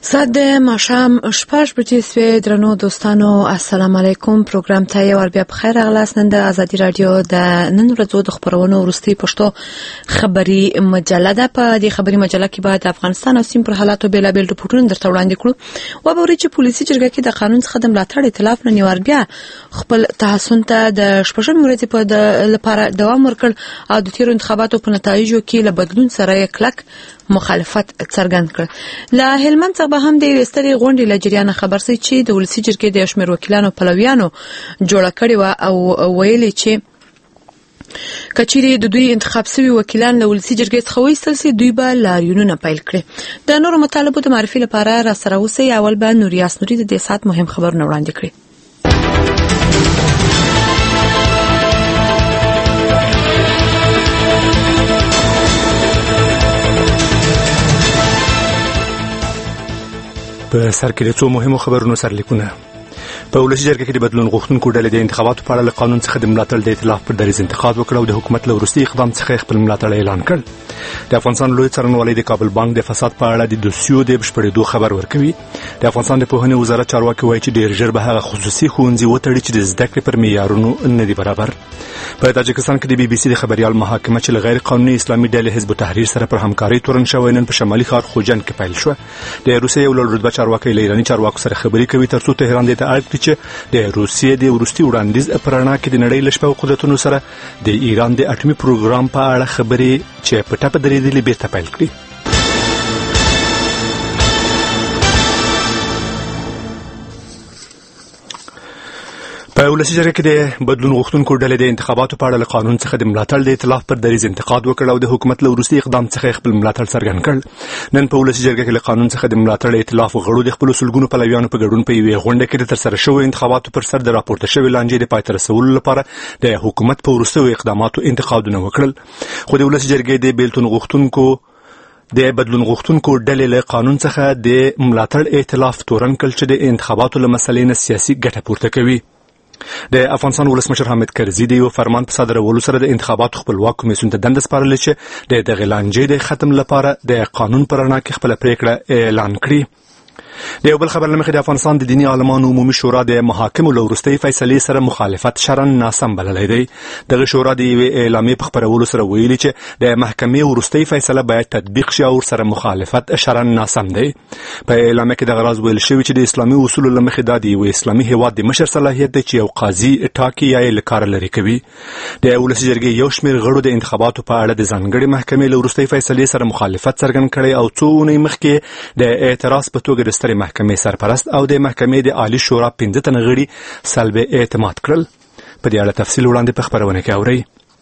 ساعت د ماښام 6 بجې سوې. درنو دوستانو السلام علیکم. پروګرام ته یو ور بیا بخیر راغلاست. نن د ازادي رادیو د نن ورځو د خبرونو وروستي پښتو خبري مجله ده. په دې خبري مجله کې به د افغانستان او سیم پر حالاتو بیلابل رپورټونه درته وړاندې کړو. و به ورې چې پولیسي جرګه کې د قانون څخه د ملاتړ ائتلاف نن ور بیا خپل تحسن ته د شپږمې ورځې په لپاره دوام ورکړ او د تیرو انتخاباتو په نتایجو کې له بدلون سره کلک مخالفت څرګند کړ. له هلمند څخه هم د وستري غونډې لجریان خبر سي چې د ولسی جرګې د شمیر وکیلانو پلویانو جوړ کړي و او ویلي چې کچيري د دوی انتخاب سوي وکیلان له ولسی جرګې څخه وایستل سي دوی به لاریونونه پیل کړي. د نورو مطالبو د معرفي لپاره را سره اوسئ. اول به نوریاس نوري د دې سات مهم خبرونه وړاندې کړي. په سر کې د څو مهمو خبرونو سرلیکونه. په ولسی جرګه کې د بدلون غوښتونکو ډلې د انتخاباتو په اړه له قانون څخه د ملاتړ د ائتلاف پر دریځ انتقاد وکړ او د حکومت له وروستي اقدام څخه خپل ملاتړ اعلان کړ. د افغانستان لوی څارنوالۍ د کابل بانک د فساد په اړه د دوسیو د بشپړېدو خبر ورکوي. د افغانستان د پوهنې وزارت چارواکي وایي چې ډېر ژر به هغه خصوصي ښوونځي وتړي چې د زده کړې پر معیارونو نه دي برابر. په تاجکستان کې د بي بي سي د خبريال محاکمه چې له غیر قانوني اسلامي ډلې حزب التحریر سره پر همکاري تورن شوی نن په شمالي ښار خوجند کې پیل شو. د روسیې یو لوړ رتبه چارواکي له ایراني چارواکو سره خبرې کوي ترڅو تهران دې ته اړ کړي چې د روسیې د وروستي وړاندیز په رڼا کې د نړۍ له شپږ قدرتونو سره د ایران د اټومي پروګرام په اړه خبرې چې په ټاپه درېدلې بیرته پیل کړي. په ولسی جرګه کې د بدلون غوښتونکو ډلې د انتخاباتو په اړه له قانون څخه د ملاتړ د ائتلاف پر دریځ انتقاد وکړ او د حکومت له وروستي اقدام څخه خپل ملاتړ څرګند کړ. نن په ولسی جرګه کې له قانون څخه د ملاتړ ائتلاف غړو د خپل سلګونو پلویانو په ګډون په یوې غونډه کې د ترسره شوو انتخاباتو پر سر د راپورته شوی لانجې د پای ته رسولو لپاره د حکومت په وروستیو اقداماتو انتقادونه وکړل. خو د ولسی جرګې د بیلتون غوښتونکو د بدلون غوښتونکو ډلې له قانون څخه د ملاتړ ائتلاف تورن کړ چې د انتخاباتو له مسلې نه سیاسي ګټه پورته کوي. د افغانستان ولسمشر حامد کرزي د یو فرمان په صادرولو سره د انتخاباتو خپلواک کمیسیون ته دنده سپارلې چې د دغه لانجې د ختم لپاره د قانون پر رڼا کې خپل پریکړه اعلان کړي. د یو بل خبر لمخې د افغانستان د دینی عالمانو عمومي شورا د محاکمو له وروستۍ فیصلې سره مخالفت شرعاً ناسم بللی دی. دغه شورا د یوې اعلامیې په خپرولو سره ویلي چې د محکمې وروستۍ فیصله باید تطبیق شي او سره مخالفت شرعاً ناسم دی. په اعلامیه کې دغه راز ویل شوی چې د اسلامي اصولو له مخې دا د یو اسلامي هیواد د مشر صلاحیت دی چې یو قاضي ټاکي یا یې له کاره لرې کوي. د ولسی جرګې یو شمېر غړو د انتخاباتو په اړه د ځانګړې محکمې له وروستۍ فیصلې سره مخالفت څرګند کړی او څو اونۍ مخکې د اعتراض په توګه د سترې محکمې سرپرست او د محکمې د عالی شورا 15 تنه غړي سلب اعتماد کړل. په دې اړه تفصیل وړاندې په خبرونه کې اورئ.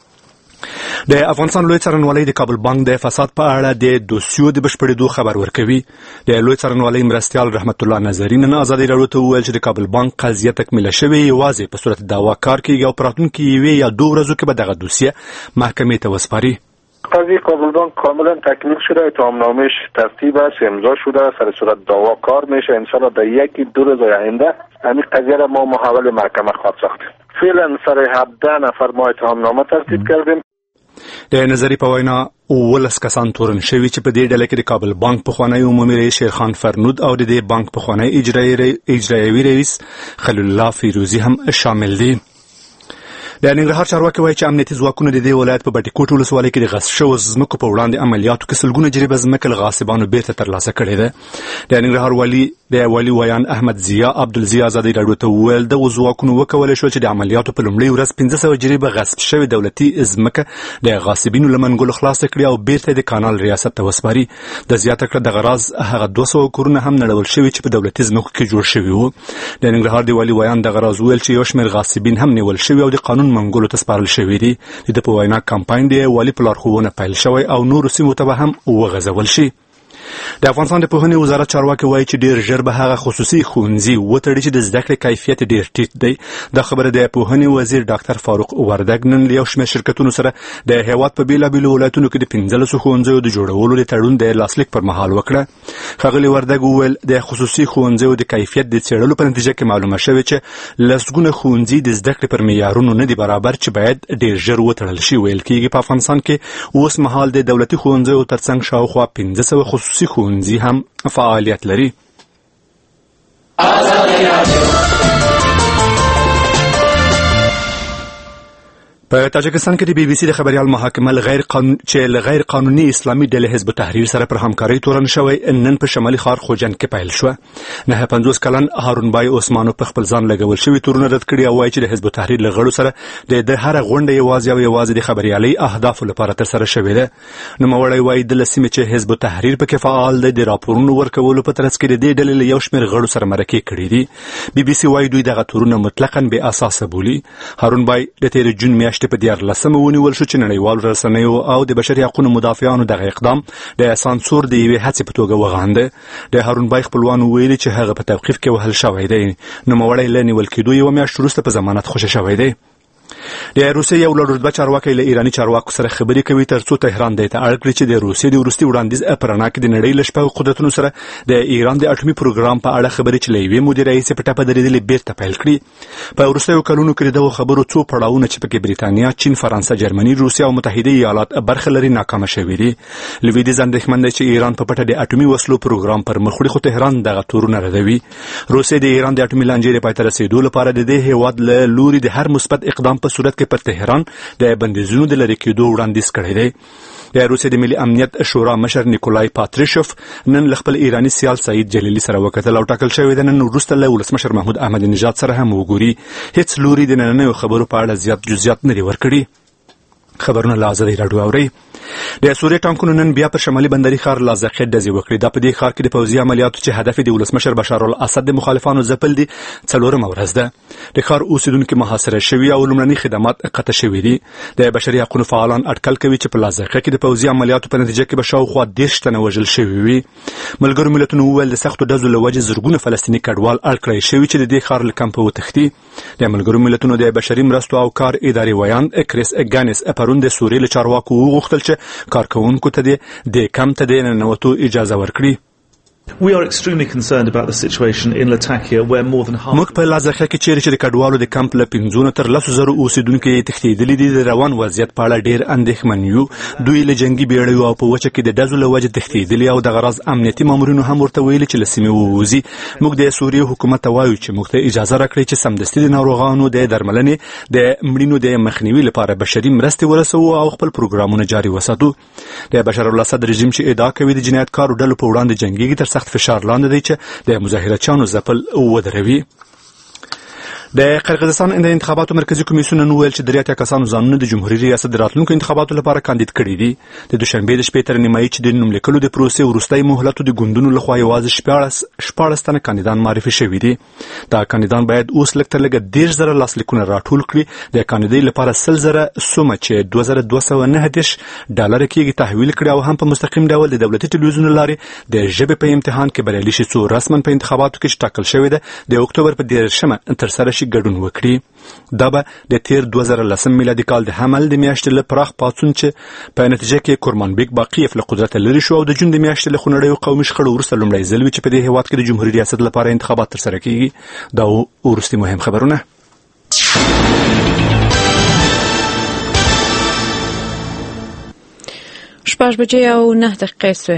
د افغانستان لوی څارنوالۍ د کابل بانک د فساد په اړه د دوسیو د بشپړېدو خبر ورکوي. د لوی څارنوالۍ مرستیال رحمت الله نظري نن ازادي راډیو ته وویل چې د کابل بانک قضیه تکمیله شوې یوازې په صورت دعوا کار کیږي او په راتلونکي یوې یا 2 ورځو کې به دغه دوسیه محکمې ته وسپاري. قضیه کابل بانک کاملا تکمیل شده، اتهامنامه‌اش ترتیب است، امضا شده، سر صورت دعوا کار میشه. انشالله در 1-2 روز آینده همین قضیه را ما محول محکمه خواهد ساخت. فعلا سر 17 نفر ما اتهامنامه ترتیب کردیم. د نظری په وینا 19 کسان تورن شوي چې په دې ډله کې د کابل بانک پخوانی عمومي رئیس شیرخان فرنود او د دې بانک پخوانی اجرایوي رئیس خلیل الله فیروزی هم شامل دي. د ننګرهار چارواکي وایي چې امنیتي ځواکونه د دې ولایت په بټي کوټ ولسوالۍ کې د غصب شوو ځمکو په وړاندې عملیاتو کې سلګونه جریبه ځمکه له غاصبانو بیرته ترلاسه کړې ده. د ننګرهار والي ویان احمد ضیا عبدالضیا ازادي راډیو ته وویل دغو ځواکونو وکولی شول چې د عملیاتو په لومړۍ ورځ 1500 جریبه غصب شوې دولتي ځمکه د غاصبینو له منګولو خلاصه کړي او بیرته د کانال ریاست ته وسپاري. د زیاته کړه دغه راز هغه 200 کورونه هم نړول شوي چې په دولتي ځمکو کې جوړ شوي وو. د ننګرهار د والي ویان دغه راز ویل چې یو شمېر غاصبین هم نیول شوي او د قانون منګولو ته سپارل شوي دي. د په وینا کمپاین دی والي په لارښوونه پیل شوی او نورو سیمو ته به هم وغځول شي. د افغانستان د پوهنې وزارت چارواکي وایي چې ډېر ژر به هغه خصوصي ښوونځي وتړي چې د زده کړې کیفیت ډېر ټیټ دی. دا خبره د پوهنې وزیر ډاکټر فاروق وردګ نن له یو شمېر شرکتونو سره د هیواد په بېلابېلو ولایتونو کې د 15 ښوونځیو د جوړولو د تړون د لاسلیک پر مهال وکړه. ښاغلي وردګ وویل د خصوصي ښوونځیو د کیفیت د څېړلو په نتیجه کې معلومه شوې چې لسګونه ښوونځي د زده کړې پر معیارونو نه دي برابر چې باید ډېر ژر وتړل شي. ویل کېږي په افغانستان کې اوس مهال د دولتي ښوونځیو ترڅنګ شاوخوا 1500 خصوصي ښوونځي هم فعالیت لري. په تاجکستان کې د بي بي سي د خبريال محاکمه غیر قانوني اسلامي ډلې حزب التحریر سره پر همکاري تورن شوی نن په شمالي ښار خوجند کې پیل شو. 50 کلن هارون بای عثمانو په خپل ځان لګول شوی تورونه رد کړي او وايي چې د حزب التحریر لغړو سره د هر غونډه یوازې د خبريالي اهدافو لپاره تر سره شوی ده. نو مولوی وايي د لسمه چې حزب التحریر په کې فعال دی د راپورونو ورکولو په ترڅ کې د ډلې یو شمېر غړو سره مرکه کړي دي. بي بي سي وايي دوی دغه تورونه مطلقاً بې اساس بولي. هارون بای د تیر جون میاشتې په 14 ونیول شو چې نړیوال رسنیو او د بشري حقوقو مدافعانو دغه اقدام د سانسور د یوې هڅې په توګه وغانده. د هارون بای خپلوانو ویلي چې هغه په توقیف کې وهل شوی دی. نو مولوی لنیول کېدو یو میاشت وروسته په ضمانت خوشی شوی دی. د روسیې یو لوړ رتبه چارواکي له ایراني چارواکو سره خبرې کوي ترڅو تهران د اړ کړی چې د روسیې د وروستي وړاندیز پرنا کې د نړۍ له شپږ قدرتونو سره د ایران د اټومي پروګرام په اړه خبرې چې لوي مدیر رئیس په ټاپه درېدلې بیرته پیل کړي. په وروستیو کلونو کې دغه خبرو څو پړاوونه چې پکې بریتانیا، چین، فرانسه، جرمني، روسیا او متحده ایالات برخه لري ناکام شوي دي. لویدیځ اندېښمن دی چې ایران په پټه د اټومي وسلو پروګرام پر مخ وړي خو تهران دغه تورونه ردوي. روسیې د ایران د اټومي لانجې پای ته رسیدو لپاره د دې هیواد له لوري د هر مثبت اقدام په صورت کې پر تهران د بندیزونو د لری کېدو وړاندیز کړی دی. د روسیې د ملي امنیت شورا مشر نیکولای پاتریشوف نن خپل ایرانی سیال سعید جلیلی سره وکتل او ټاکل شوی د نن وروسته له ولسمشر محمود احمدی نژاد سره هم وګوري. هیڅ لوري د نننیو خبرو په اړه زیات جزئیات نه دی ورکړي. خبرونه لازم راډیو اوري. د سوریې ټانکونو نن بیا پر شمالي بندري ښار لازقې ډزې وکړې. دا په دې ښار کې د پوځي عملیاتو چې هدف د ولسمشر بشار الاسد د مخالفانو ځپل دي 4مه ورځ ده. د ښار اوسیدونکو محاصره شوي او لومړني خدمات قطع شوي دي. د بشري حقوقو فعالان اټکل کوي چې په لازقې کې د پوځي عملیاتو په نتیجه کې به شاوخوا 10 تنه وژل شوي وي. ملګرو ملتونو وویل د سختو ډزو له وجې زرګونه فلسطیني کډوال اړ کړی شوي چې د دې ښار له کمپه وتښتي. د ملګرو ملتونو د بشري مرستو او کار ادارې ویان کریس ګانس پرون د سوریې له چارواکو وغوښتل چې کارکوونکو ته د کمپ ته د ننوتو اجازه ورکړي. We are extremely concerned about the situation in Latakia where more than half موږ په لازقه کې چیرې چې د کډوالو د کمپ له 15 تر 10,000 اوسیدونکو تښتېدلي دي د روان وضعیت په اړه ډېر اندېښمن یو. دوی له جنگي بیړیو او په وچه کې د ډزو له وجې تښتېدلي او د غرض امنیتي مامورینو هم ورته ویلي چې له سیمې ووځي. موږ د سوریې حکومت ته وایو چې موږ ته اجازه راکړي چې سمدستي د ناروغانو د درملنې د مړینو د مخنیوي لپاره بشري مرستې ورسوو او خپل پروګرامونه جاري وساتو. د بشار الاسد رژیم چې ادعا کوي د جنایتکارو ډلو په وړاندې جنگيږي تر سخت فشار لاندې دی چې د مظاهرچیانو ځپل ودروي. د قرقیزستان د انتخاباتو مرکزی کمیسیون نن ویل چې 3 کسانو ځانونه د جمهوریت ریاست د راتلونکو انتخاباتو لپاره کاندید کړي دي. د دوشنبه د شپې تر نیمایي چې د نوم لیکلو د پروسې وروستۍ مهلت د ګوندونو لخوا یوازې 14 تنه کاندیدان معرفي شوي دي. دا کاندیدان باید اوس لږ تر لږه 10,000 لاسلیکونه راټول کړي. د کاندیدۍ لپاره 100,000 سومه چې $2,290 کېږي تحویل کړي او هم په مستقیم ډول د دولتي ټلویزیون لارې د ژبې په امتحان کې بریالي شي څو رسماً په انتخاباتو کې ټاکل شوی ده د اکتوبر په 13 تر سره ګډون وکړي. دا به د تیر 2010 میلادي کال د حمل د میاشتې له پراخ پاڅون چې په نتیجه کې کورمانبیک باقیف له قدرت لري شو او د جون د میاشتې له خونړیو قومي شخړو وروسته لومړی ځل چې په دې هیواد کې د جمهوریت ریاست لپاره انتخابات ترسره کیږي. دا وروستي مهم خبرونه. شپږ بجې او 9 دقیقې سوې.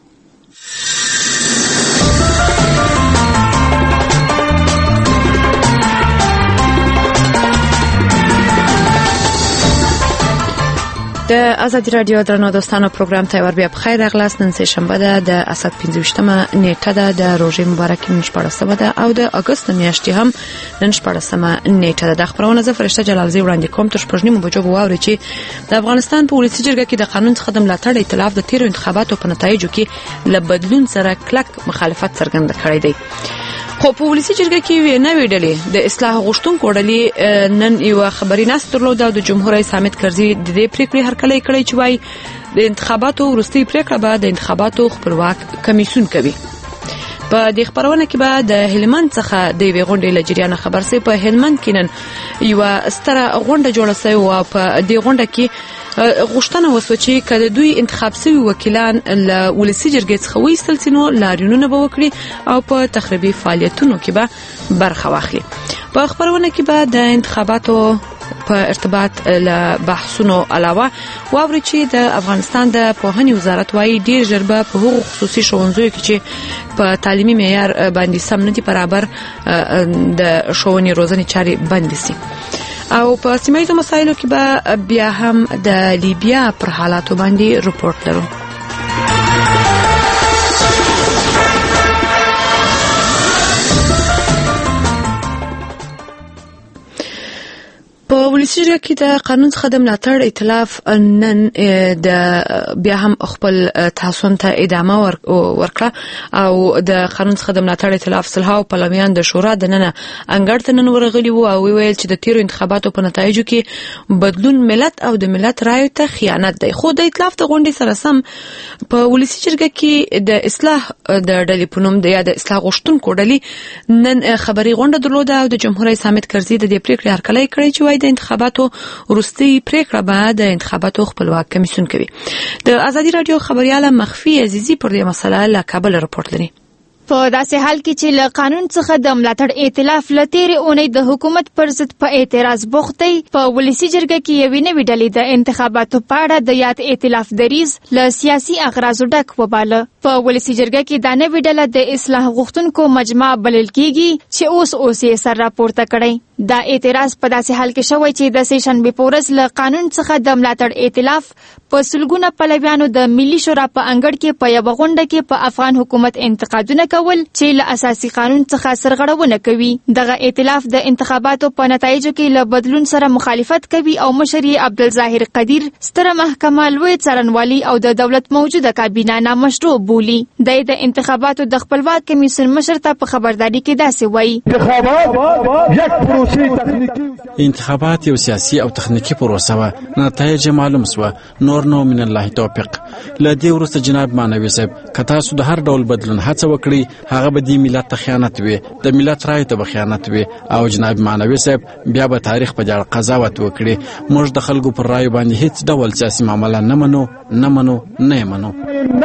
د ازادي رادیو درنو دوستانو پروګرام ته ور بیا بخیر اغلاس. نن سه شنبه ده د اسد 15مه نیټه ده د روزي مبارک نن 14مه ده او د اگست میاشتې هم نن 14مه نیټه ده. د خبرونه ز فرشته جلالزی وړاندې کوم تر 14 بجو غواړي چې د افغانستان په ولسی جرګه کې د قانون څخه د ملاتړ ائتلاف د تیرو انتخاباتو په نتایجو کې ل بدلون سره کلک مخالفت څرګند کړی دی. خو په ولسی جرګه کې نوې ډلې د اصلاح غوښتونکو ډلې نن یو خبري ناست درلوده د جمهور رئیس حامد کرزي د دې پریکړې هرکلی کړی چې وایي د انتخاباتو وروستي پریکړه به د انتخاباتو خپلواک کمیسیون کوي. په دې خبرونه کې به د هلمند څخه د وی غونډې لجریان خبر سي. په هلمند کې نن یو ستره غونډه جوړه شوې او په دې غونډه کې غوښتنه وسو چې کله دوی انتخاب شوی وکیلان له ولسی جرګې څخه وایستل سينو لاریونونه به وکړي او په تخریبي فعالیتونو کې به برخه واخلي. په خبرونه کې به د انتخاباتو په ارتباط له بحثونو علاوه واوري چې د افغانستان د پوهنې وزارت وايي ډیر ژر به په هغو خصوصي ښوونځیو کې چې په تعلیمي معیار باندې سم نه دي برابر د ښوونې روزنې چارې بند شي. او په سیمایي مسایلو کې به بیا هم د لیبیا پر حالاتو باندې رپورټ لرو. په ولسي جرګه کې د قانون څخه د ملاتړ ائتلاف نن د بیا هم خپل تحسن ته ادامه ورکړه او د قانون څخه د ملاتړ ائتلاف صلحاو پلویان د شورا د نن انګړ ته نن ورغلي وو او ویل چې د تیرو انتخاباتو په نتایجو کې بدلون ملت او د ملت رایو ته خیانت دی. خو د ائتلاف د غونډې سره سم په ولسي جرګه کې د اصلاح د ډلې په نوم د اصلاح غوښتونکو ډلې نن خبري غونډه درلوده او د جمهور رئیس حامد کرزي د دې پریکړې هرکلی کړی چې د انتخاباتو وروستي پریکړه به د انتخاباتو خپلواک کمیسیون کوي. د ازادي رادیو خبرياله مخفي عزیزي پر دې مسله له کابل رپورټ لري. په داسې حال کې چې له قانون څخه د ملاتړ ائتلاف له تیرې اونۍ د حکومت پر ضد په اعتراض بوخت دی، په ولسي جرګه کې یوې نوې ډلې د انتخاباتو په اړه د یاد ائتلاف دریځ له سیاسي اغراضو ډک وباله. په ولسي جرګه کې دا نوې ډله د اصلاح غوښتونکو مجمع بلل کېږي چې اوس یې سر راپورته کړی. دا اعتراض په داسې حال کې شوی چې د سېشنبې په ورځ له قانون څخه د ملاتړ ائتلاف په سلګونه پلویانو د ملي شورا په انګړ کې په یوه غونډه کې په افغان حکومت انتقادونه کول چې له اساسي قانون څخه سرغړونه کوي. دغه ائتلاف د انتخاباتو په نتایجو کې له بدلون سره مخالفت کوي او مشر یې عبدالظاهر قدیر ستره محکمه لوی څارنوالي او د دولت موجوده کابینه نامشروع بولي. د انتخاباتو د خپلواک کمیسیون مشر ته په خبرداري کې داسې وایي انتخابات یو سیاسي او تخنیکی پروسه و، نتایج معلوم سو، نور نو من الله توفیق. لدی ورسته جناب مانوي صاحب کتا سود هر ډول بدلون هڅه وکړي هغه به د ملت ته خیانت وي، د ملت رای ته خیانت وي او جناب مانوي صاحب بیا به تاریخ په اړه قضاوت وکړي. موږ د خلکو پر رای باندې هیڅ ډول سیاسي معاملې نه منو.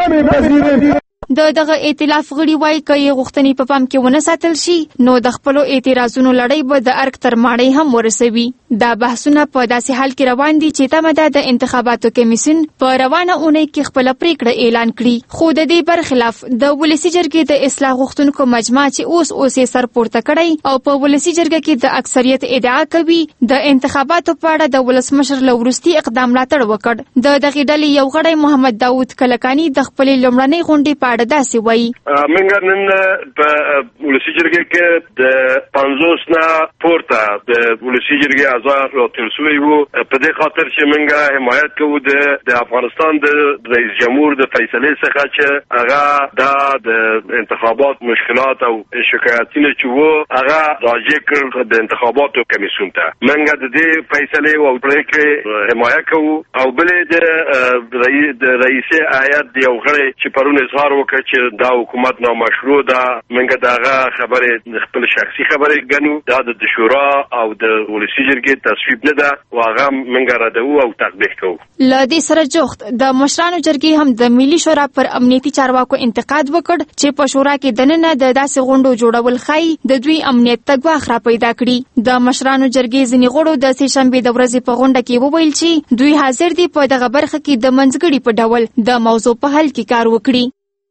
دغه ائتلاف غړي وایي که یې غوښتنې په پام کې ونه ساتل شي نو د خپلو اعتراضونو لړۍ به د ارګ تر ماڼۍ هم ورسوي. دا بحثونه په داسې حال کې روان دي چې تمه ده د انتخاباتو کمیسیون په روانه اونۍ کې خپله پریکړه اعلان کړي. خو د دې برخلاف د ولسي جرګې د اصلاح غوښتونکو مجمع چې اوس یې سر پورته کړی او په ولسي جرګه کې د اکثریت ادعا کوي د انتخاباتو په اړه د ولسمشر له وروستي اقدام ملاتړ وکړ. دغې ډلې یو غړی محمد داود کلکاني د خپلې لومړنۍ غونډې په اړه داسې وایي. موږ نن په ولسي جرګه کې د 50 نه پورته د ولسي جرګې اعضا راټول شوي وو په دې خاطر چې موږ حمایت کوو د افغانستان د رئیس جمهور د فیصلې څخه چې هغه د انتخابات مشکلات او شکایتونه چې وو هغه راجع کړ د انتخاباتو کمیسیون ته. موږ د دې فیصلې او پریکړې حمایت کوو او بلې د رئیس هیئت یو غړی چې پرون اظهار وکړ چې دا حکومت نامشروع ده، موږ دغه خبرې خپل شخصي خبرې ګڼو، دا د شورا او د ولسي جرګې تصویب نه ده او هغه موږ ردوو او تطبیق کوو. له دې سره جوخت د مشرانو جرګې هم د ملي شورا پر امنیتي چارواکو انتقاد وکړ چې په شورا کې دننه د داسې غونډو جوړول ښایي د دوی امنیت ته ګواښ را پیدا کړي. د مشرانو جرګې ځینې غړو د سېشنبې د ورځې په غونډه کې وویل چې دوی حاضر دي په دغه برخه کې د منځګړي په ډول د موضوع په حل کې کار وکړي.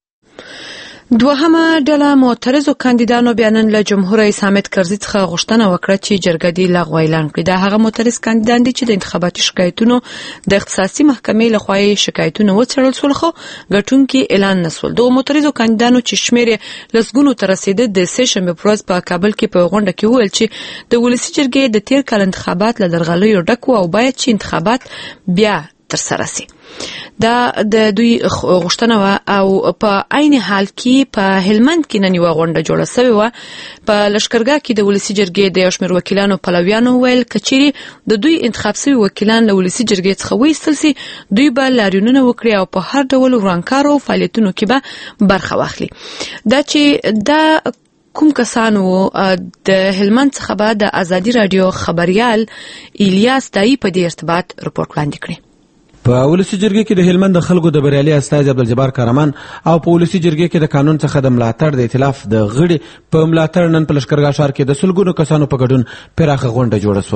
دوهمه ډله معترضو کاندیدانو بیانن له جمهور رئیس حامد کرزي څخه غوښتنه وکړه چې جرګه دې لغوه اعلان کړي. دا هغه معترض کاندیدان دي چې د انتخاباتي شکایتونو د اختصاصي محکمې لخوا شکایتونه وڅېړل شول خو ګټونکي اعلان نسول. دغه معترضو کاندیدانو چې شمېر لسګونو ته رسیده د سېشنبې په ورځ په کابل کې په غونډه کې وویل چې د ولسي جرګې د تیر کال انتخابات له درغلیو ډک او باید چې انتخابات بیا ترسره شي. دا د دوی غوښتنه او په عین حال کې په هلمند کې نن یو غونډه جوړه شوې و. په لشکرګاه کې د ولسي جرګې د یو شمېر وکیلانو پلویانو ویل کچېري د دوی انتخاب شوي وکیلان له ولسي جرګې څخه وایستل شي دوی به لاریونونه وکړي او په هر ډول ورانکارو فعالیتونو کې به برخه واخلي. دا چې دا کوم کسانو د هلمند څخه به د ازادي رادیو خبريال الیاس دای په دې ارتباط رپورټ وړاندې کړی. په ولسي جرګې کې د هلمند د خلکو د بریالي استاد عبدالجبار کارمان او په ولسي جرګې کې د قانون څخه د ملاتړ د ائتلاف د غړي په ملاتړ نن په لشکرګاه ښار کې د سلګونو کسانو په ګډون پراخه غونډه جوړه شوه.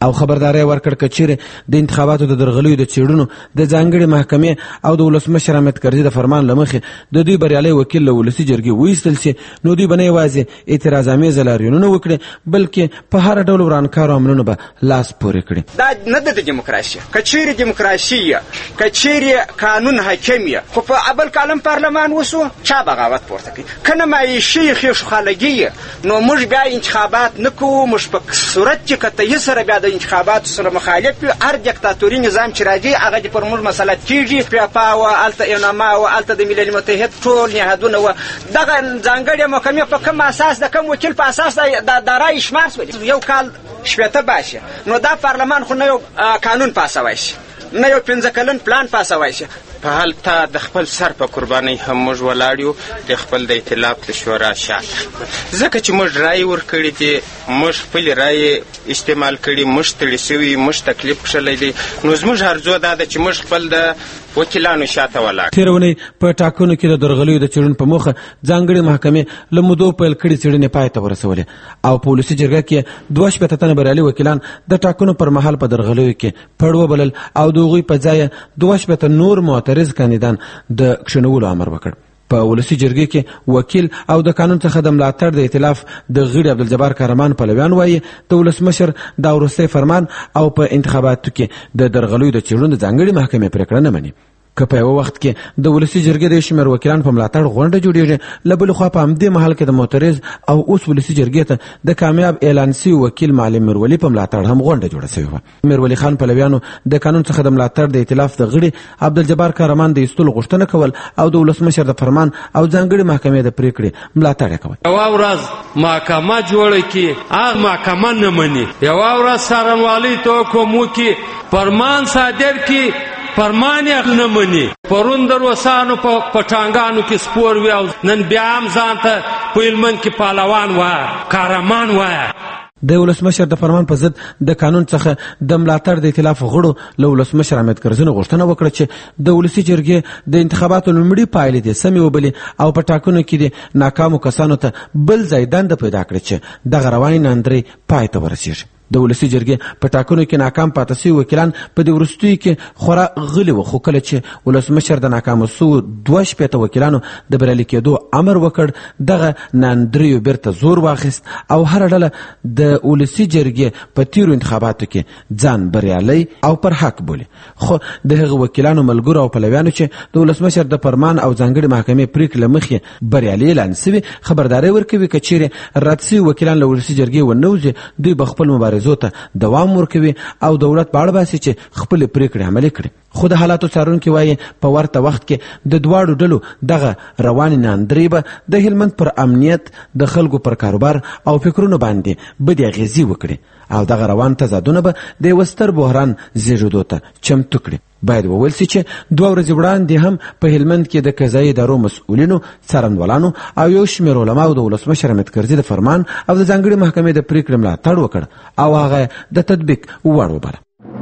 او خبرداري ورکړ کچېره د انتخاباتو د درغلیو د چیړونو د ځانګړي محکمې او د ولسمشر حامد کرزي د فرمان لمخې د دوی بریالي وکیل له ولسي جرګې وایستل سي، نو دوی بنه یوازې اعتراضاميز لاریونونه وکړي بلکې په هر ډول ورانکارو عملونو به لاس پورې کړي. دا نه د دیموکراسي کچېره دیموکراسي کچېره قانون حاکمیه خو په اول کالم پارلمان وسو چا بغاوت پورته کوي کنه معیشي خېش خلګي نو موږ بیا انتخابات نکوو. موږ په صورت چې کته سره بیا د انتخاباتو سره مخالف یو. هر دیکتاتوري نظام چې راځي هغه د پر موږ مسلط کیږي په پاو الته انما او الته د ملل متحد ټول نهادونه و دغه ځانګړي محکمې په کوم اساس د کوم وکیل په اساس د رای شمار یو کال شپته باشه نو دا پارلمان خو نه یو قانون پاسوي شي نه یو 15 کلن پلان پاسوي شي. په حال ته د خپل سر په قربانۍ هم موږ ولاړ د خپل د ائتلاف د شورا شاته ځکه چې موږ رای ورکړی دي موږ خپل رای استعمال کړي موږ تړي سوي موږ تکلیف کړی دي نو زموږ هرڅو دا چې موږ خپل د وکیلانو شاته ولاړ. تیرونی په ټاکنو کې د درغلیو د چړون په مخه ځانګړي محکمې لمدو پیل کړي چړنې پای ته ورسولې او په ولسي جرګه کې 22 تنه بریالي وکیلان د ټاکنو پر مهال په درغلیو کې پړو بلل او دوی په ځای 22 نور معترض کاندیدان د کښنولو امر وکړ. په ولسي جرګې کې وکیل او د قانون څخه د ملاتړ د ائتلاف د غړي عبدالجبار کارمان پلویان وایي د ولسمشر دا وروستی فرمان او په انتخاباتو کې د درغلیو د چړون د ځانګړي محکمې پریکړه نه مني. که په یو وخت کې د ولسي جرګې د شمېر وکیلان په ملاتړ غونډه جوړیږي له بل خوا په همدې محل کې د معترض او اوس ولسي جرګې ته د کامیاب اعلان سوي وکیل معلم میرولي په ملاتړ هم غونډه جوړه شوې وه. میرولي خان پلویانو د قانون څخه د ملاتړ د ائتلاف د غړي عبدالجبار کارمان د ایستلو غوښتنه کول او د ولسمشر د فرمان او ځانګړي محکمې د پریکړې ملاتړ یې کول. یوه ورځ محکمه جوړه کړي هغه محکمه نه مني، یوه ورځ څارنوالۍ ته حکم وکړي فرمان صادر کړي فرمان یې نه مني. پرون د روسانو په ټانګانو کې سپور وي او نن بیا هم ځان ته په هلمند کې پهلوان وایه کارمان وایه. د ولسمشر د فرمان په ضد د قانون څخه د ملاتړ د ائتلاف غړو له ولسمشر حامد کرزي غوښتنه وکړه چې د ولسي جرګې د انتخاباتو لومړي پایلې دې سمې وبلي او په ټاکنو کې د ناکامو کسانو ته بل ځای دنده پیدا کړي چې دغه رواني ناندرۍ پای ته ورسیږي. د ولسي جرګې په ټاکنو کې ناکام پاتې شوي وکیلان په دې وروستیو کې خورا غلي وو، خو کله چې ولسمشر د ناکامو شوو 22 وکیلانو د بریالي کېدو امر وکړ دغه ناندریو بیرته زور واخیست او هر ډله د ولسي جرګې په تیرو انتخاباتو کې ځان بریالي او پر حق بولي. خو د هغه وکیلانو ملګرو او پلویانو چې د ولسمشر د فرمان او ځانګړي محکمې پریکړې مخې بریالي اعلان شوي خبرداری ورکوي که چیرې رد شوي وکیلان له ولسي جرګې ونوځي دوی به خپل مبارزو ته دوام ورکوي او دولت په اړه باسي چې خپل پریکړې عملي کړي. خو د حالاتو څارونکي وایي په ورته وخت کې د دواړو ډلو دغه روانې ناندرۍ به د هلمند پر امنیت د خلکو پر کاروبار او فکرونو باندې بدې اغېزې وکړي او دغه روان تضادونه به د یوه ستر بحران زیږېدو ته چمتو کړي. باید وویل سي چې 2 ورځې وړاندې هم په هلمند کې د قضایي ادارو مسؤلینو څارنوالانو او یو شمېر علماو د ولسمشر حامد کرزي د فرمان او د ځانګړي محکمې د پریکړې ملاتړ وکړ او هغه د تطبیق وړ وباله.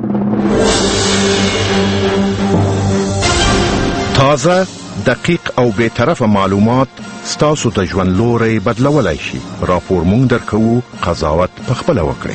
تازه دقیق او بی‌طرفه معلومات ستاسو د ژوند لوري بدلولای شي. راپور مونږ درکوو، قضاوت پخپله وکړئ.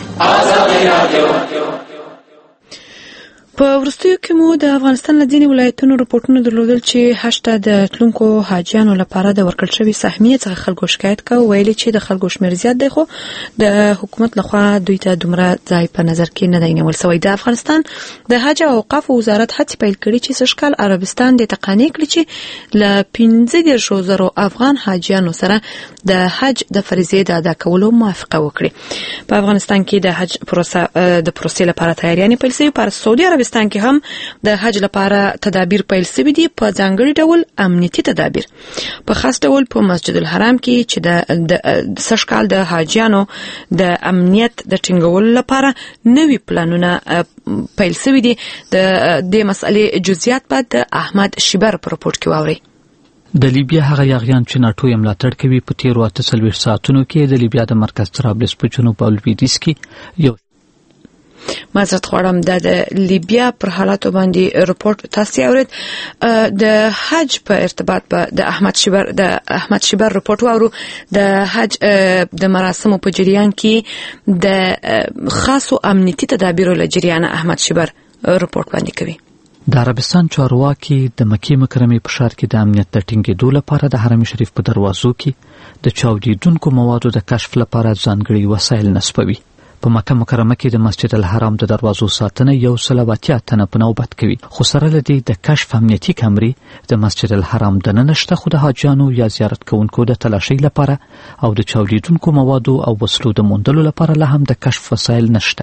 په وروستیو کې مو د افغانستان له ځینې ولایتونو رپورټونه درلودل چې حج ته د تلونکو حاجیانو لپاره د ورکړل شوي سهمیې څخه خلکو شکایت کاوه، ویلي چې د خلکو شمېر زیات دی خو د حکومت لخوا دوی ته دومره ځای په نظر کې نه دی نیول شوی. د افغانستان د حج او اوقافو وزارت هڅې پیل کړي چې سږکال عربستان د تقانې کړي چې له 15,000 افغان حاجیانو سره د حج د فریضې د ادا کولو موافقه وکړي. په افغانستان کې د حج پروسې لپاره تیاریانې پیل شوي. په سعودي عربستان کې هم د حج لپاره تدابیر پیل شوي دي، په ځانګړي ډول امنیتي تدابیر. په خاص ډول په مسجد الحرام کې چې د سږکال د حاجیانو د امنیت د ټینګولو لپاره نوي پلانونه پیل شوي دي. د مسئلې جزئیات بعد د احمد شیبر په رپورټ کې واورئ. د لیبیا هغه یاغیان چې ناټو یې ملاتړ کوي په تیرو 48 ساعتونو کې د لیبیا د مرکز طرابلس په جنوب او لویدیځ کې یو معذرت غواړم د لیبیا پر حالاتو باندې رپورت تاسو اورید د حج په ارتباط به د احمد شیبر رپورت وورو د حج د مراسمو په جریان کې د خاصو امنیتي تدابیرو لجریان احمد شیبر رپورت باندې کوي. د عربستان چارواکي د مکې مکرمې په ښار کې د امنیت د ټینګېدو لپاره د حرم شریف په دروازو کې د چاودیدونکو موادو د کشف لپاره ځانګړي وسایل نصبوي. په مکه مکرمه کې د مسجد الحرام د دروازو ساتنه 180 تنه په نوبت کوي، خو سره لدی د کشف امنیتي کمرې د مسجد الحرام دننه نشته، خو د حاجیانو یا زیارت کوونکو د تلاشۍ لپاره او د چاودیدونکو موادو او وسلو د موندلو لپاره لا هم د کشف وسایل نشته.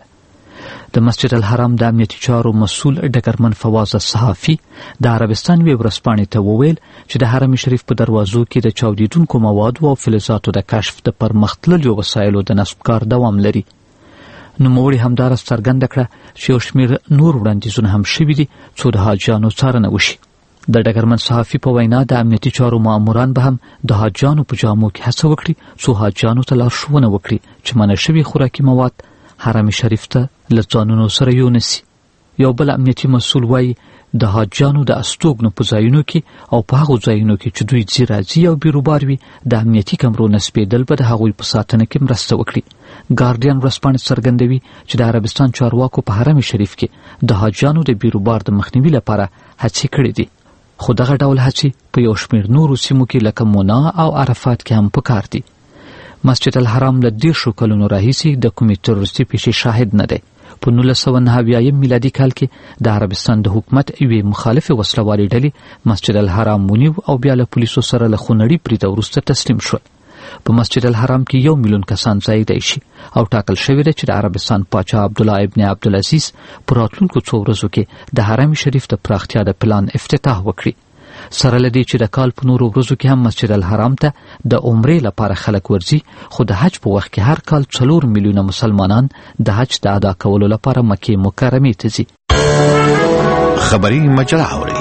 د مسجد الحرام د امنیتي چارو مسؤل ډګرمن فواز الصحافي د عربستان وی ورسپانې ته وویل چې د حرم شریف په دروازو کې د چاودیدونکو موادو او فلزاتو د کشف د پرمختللو وسایلو د نصب کار دوام لري. نوموړي همدارس څرګنده کړه چې یو شمېر نور وړاندیزونه هم شوي دي څو د حاجیانو څارنه وشي. د ډګرمن صحافي په وینا د امنیتي چارو ماموران به هم د حاجیانو په جامو کې هڅه وکړي څو حاجیانو ته لارښوونه وکړي چې منع شوي خوراکي مواد حرم شریف ته له ځانونو سره یونسي. یو بل امنیتي مسؤل وایي د حاجیانو د استوګنو په ځایونو کې او په هغو ځایونو کې چې دوی ځي راځي او بیروبار وي د امنیتي کمرو نصبېدل به د هغوی په ساتنه کې مرسته وکړي. ګارډین ورځپاڼه څرګندوي چې د عربستان چارواکو په حرم شریف کې د حاجیانو د بیروبار د مخنیوي لپاره هڅې کړې دي، خو دغه ډول هڅې په یو شمېر نورو سیمو کې لکه مونا او عرفات کې هم پکار دي. مسجد الحرام له 10 کلونو راهیسې د کومې تروریستي پیښې شاهد نه دی. په 1990 میلادي کال کې د عربستان د حکومت یوې مخالفې وسلوالې ډلې مسجد الحرام ونیو او بیا له پولیسو سره له خونړي بریده وروسته تسلیم شول. په مسجد الحرام کې 1 میلیون کسان ځای شي او ټاکل شوی دی چې د عربستان پاچا عبدالله ابن عبدالعزیز په راتلونکو 2 ورځو کې د حرم شریف د پراختیا د پلان افتتاح وکړي. سره لدی چې د کال په نورو ورځو کې هم مسجد الحرام ته د عمرې لپاره خلک ورځي، خو د حج په وخت کې هر کال 4 میلیونه مسلمانان د حج د ادا کولو لپاره مکې مکرمې ته ځي. خبری مجله اوري.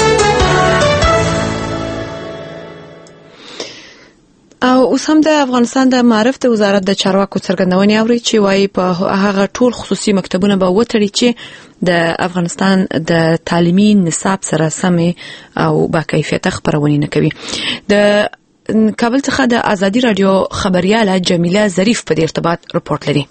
او اوس هم د افغانستان د معارف د وزارت د چارواکو څرګندونې اوري چې وايي په هغه ټول خصوصي مکتبونه به وتړي چې د افغانستان د تعلیمي نصاب سره سمې او با کیفیت خبرونه نه کوي. د کابل څخه د ازادي رادیو خبرياله جمیله ظریف په دې ارتباط رپورت لري.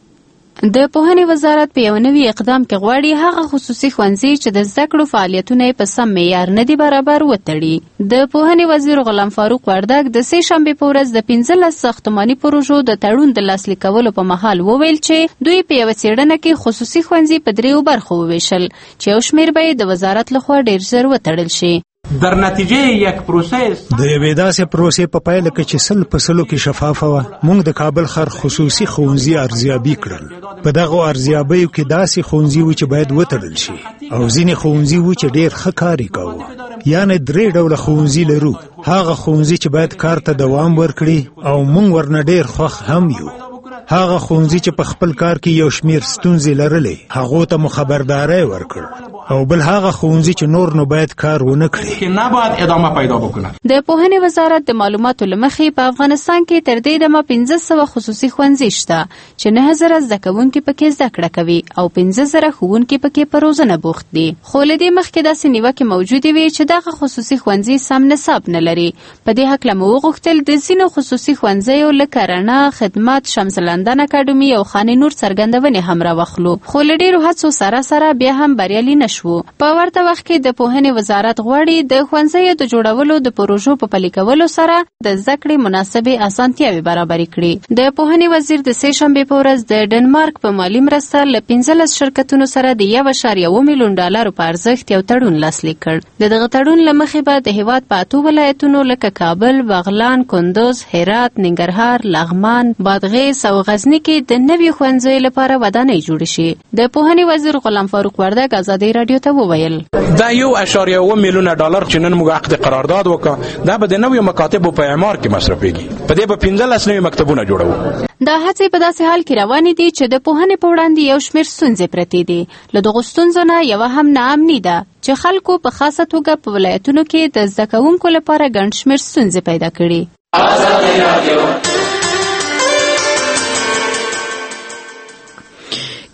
د پوهنې وزارت په یو نوي اقدام کې غواړي هغه خصوصي ښوونځي چې د زده کړو فعالیتونه په سم معیار نه دي برابر وتړي. د پوهنې وزیر غلام فاروق وردګ د سې شنبې په ورځ د 15 ساختماني پروژو د تړون د لاسلیک کولو په مهال وویل چې دوی په یو څېړنه کې خصوصي ښوونځي په 3 برخو وویشل چې یو شمېر به د وزارت لخوا ډېر ژر وتړل شي. در نتیجه یک پروسس د یوې داسې پروسې په پایله کې چې 100% کې شفافه وه، موږ د کابل ښار خصوصي ښوونځي ارزیابي کړل. په دغو ارزیابیو کې داسې ښوونځي وو چې باید وتړل شي او ځینې ښوونځي وو چې ډېر ښه کار یې کاوه. یعنې 3 ډوله ښوونځي لرو. هغه ښوونځي چې باید کار ته دوام ورکړي او موږ ورنه ډېر خوښ هم یو. هغه ښوونځي چې په خپل کار کې یو شمېر ستونزې لرلې هغو ته مو خبرداری ورکړ، او بل هغه ښوونځي چې نور نو باید کار ونه کړي چې نه باید ادامه پیدا وکړي. د پوهنې وزارت د معلوماتو له مخې په افغانستان کې تر دې دمه 1500 خصوصي ښوونځي شته چې 9000 زده کوونکي پکې زده کړه کوي او 15000 ښوونکي پکې په روزنه بوخت دي. خو له دې مخکې داسې نیوکې موجودې وي چې دغه خصوصي ښوونځي سم نصاب نه لري. په دې هکله مو وغوښتل د ځینو خصوصي ښوونځیو لکه رڼا، خدمت، شمس لندن اکاډمي او خانې نور څرګندونې هم راوخلو، خو له ډېرو هڅو سره سره بیا هم بریالي نشو. په ورته وخت کې د پوهنې وزارت غواړي د ښوونځیو د جوړولو د پروژو په پلي کولو سره د زده کړې مناسبې اسانتیاوې برابرې کړي. د پوهنې وزیر د سې شنبې په ورځ د ډنمارک په مالي مرسته له 15 شرکتونو سره د 1.1 میلیون ډالرو په ارزښت یو تړون لاسلیک کړ. دغه تړون له مخې به د هیواد په 8 ولایتونو لکه کابل، بغلان، کندوز، هرات، ننګرهار، لغمان، بادغیس او غزني کې د نوي ښوونځیو لپاره ودانۍ جوړې شي. د پوهنې وزیر غلام فاروق وردګ ازادي رادیو ته وویل دا 1.1 میلیون ډالر چې نن موږ عقد قرارداد وکړ دا به د نویو مکاتبو په اعمار کې مصرفېږي. په دې به 15 نوي مکتبونه جوړو. دا هڅې په داسې حال کې روانې دي چې د پوهنې په وړاندې یو شمېر ستونزې پرتې دي. له دغو ستونزو نه یوه هم ناامني ده چې خلکو په خاصه توګه په ولایتونو کې د زده کوونکو لپاره ګڼ شمېر ستونزې پیدا کړي.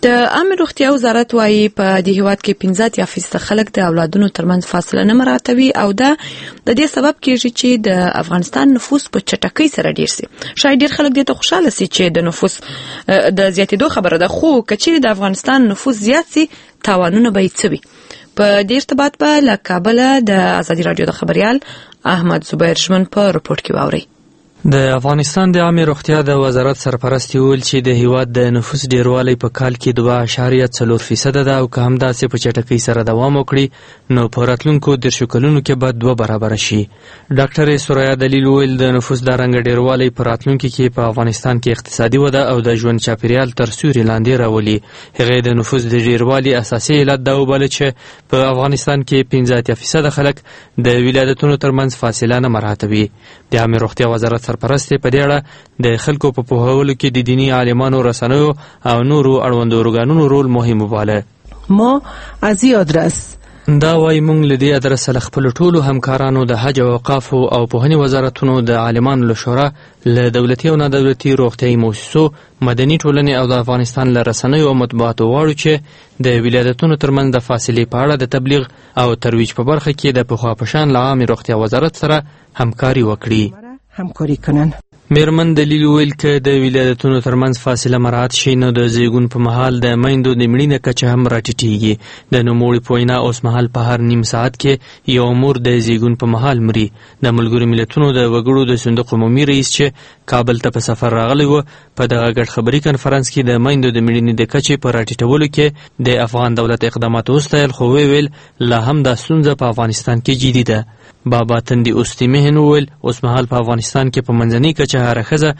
د عامه روغتیا وزارت وايي په دې هیواد کې 15% خلک د اولادونو ترمنځ فاصله نه مراعاتوي او دا د دې سبب کېږي چې د افغانستان نفوس په چټکۍ سره ډیر سي. شاید ډیر خلک دې ته خوشاله سي چې د نفوس د زیاتېدو خبره ده، خو کچې د افغانستان نفوس زیات سي تاوانونه به یې څه وي. په دې ارتباط به له کابل د ازادي رادیو د خبريال احمد زبیر ژمن په رپورت کې واوري. د افغانستان د عامه روغتیا د وزارت سرپرست ویل چې د هیواد د نفوس ډیروالی په کال کې 2.4% ده او که همداسې په چټکۍ سره دوام وکړي نو په راتلونکو 10 کلونو کې به 2 برابر شي. ډاکټر سوریا دلیل ویل د نفوس د رنګ ډیروالی په راتلونکو کې په افغانستان کې اقتصادي وده او د ژوند چاپیریال تر سیوري لاندې راولي. هغه د نفوس د ډیروالی اساسي علت دا وباله چې په افغانستان کې 15% خلک د ولایتونو ترمنځ فاصله نه مراعاتوي. د عامه روغتیا وزارت سرپرست په دې اړه د خلکو په پوهولو کې د دینی عالمانو، رسنیو او نورو اړوندو ارګانونو رول مهم وباله. ما از این آدرس دا وایي موږ له دې ادرس له خپل ټولو همکارانو د حج او اوقافو او پوهنې وزارتونو د عالمانو له شورا له دولتي او نادولتي روغتیايي مؤسسو، مدني ټولنې او د افغانستان له رسنیو او مطبوعاتو غواړو چې د ولایتونو ترمنځ د فاصلې په اړه د تبلیغ او ترویج په برخه کې د پخوا په شان له عامه روغتیا وزارت سره همکاري وکړي. همکاری کنن. میرمن دلیل ویل که د ولایتونو ترمنځ فاصله مراعات شي نو د زیږون په مهال د میندو د مړینې کچه هم راټیټیږي. د نوموړي په وینا اوس مهال په هر نیم ساعت کې یو مور د زیږون په مهال مري. د ملګرو ملتونو د وګړو د صندوق عمومي رئیس چې کابل ته په سفر راغلی و په دغه ګډ خبري کنفرانس کې د میندو د مړینې د کچې په راټیټولو کې د افغان دولت اقدامات وستایل، خو ویل لا هم دا ستونزه په افغانستان کې جدي ده. بابا تندي اوستیمهن ویل اوس مهال په افغانستان کې په منځنۍ کچه هره ښځه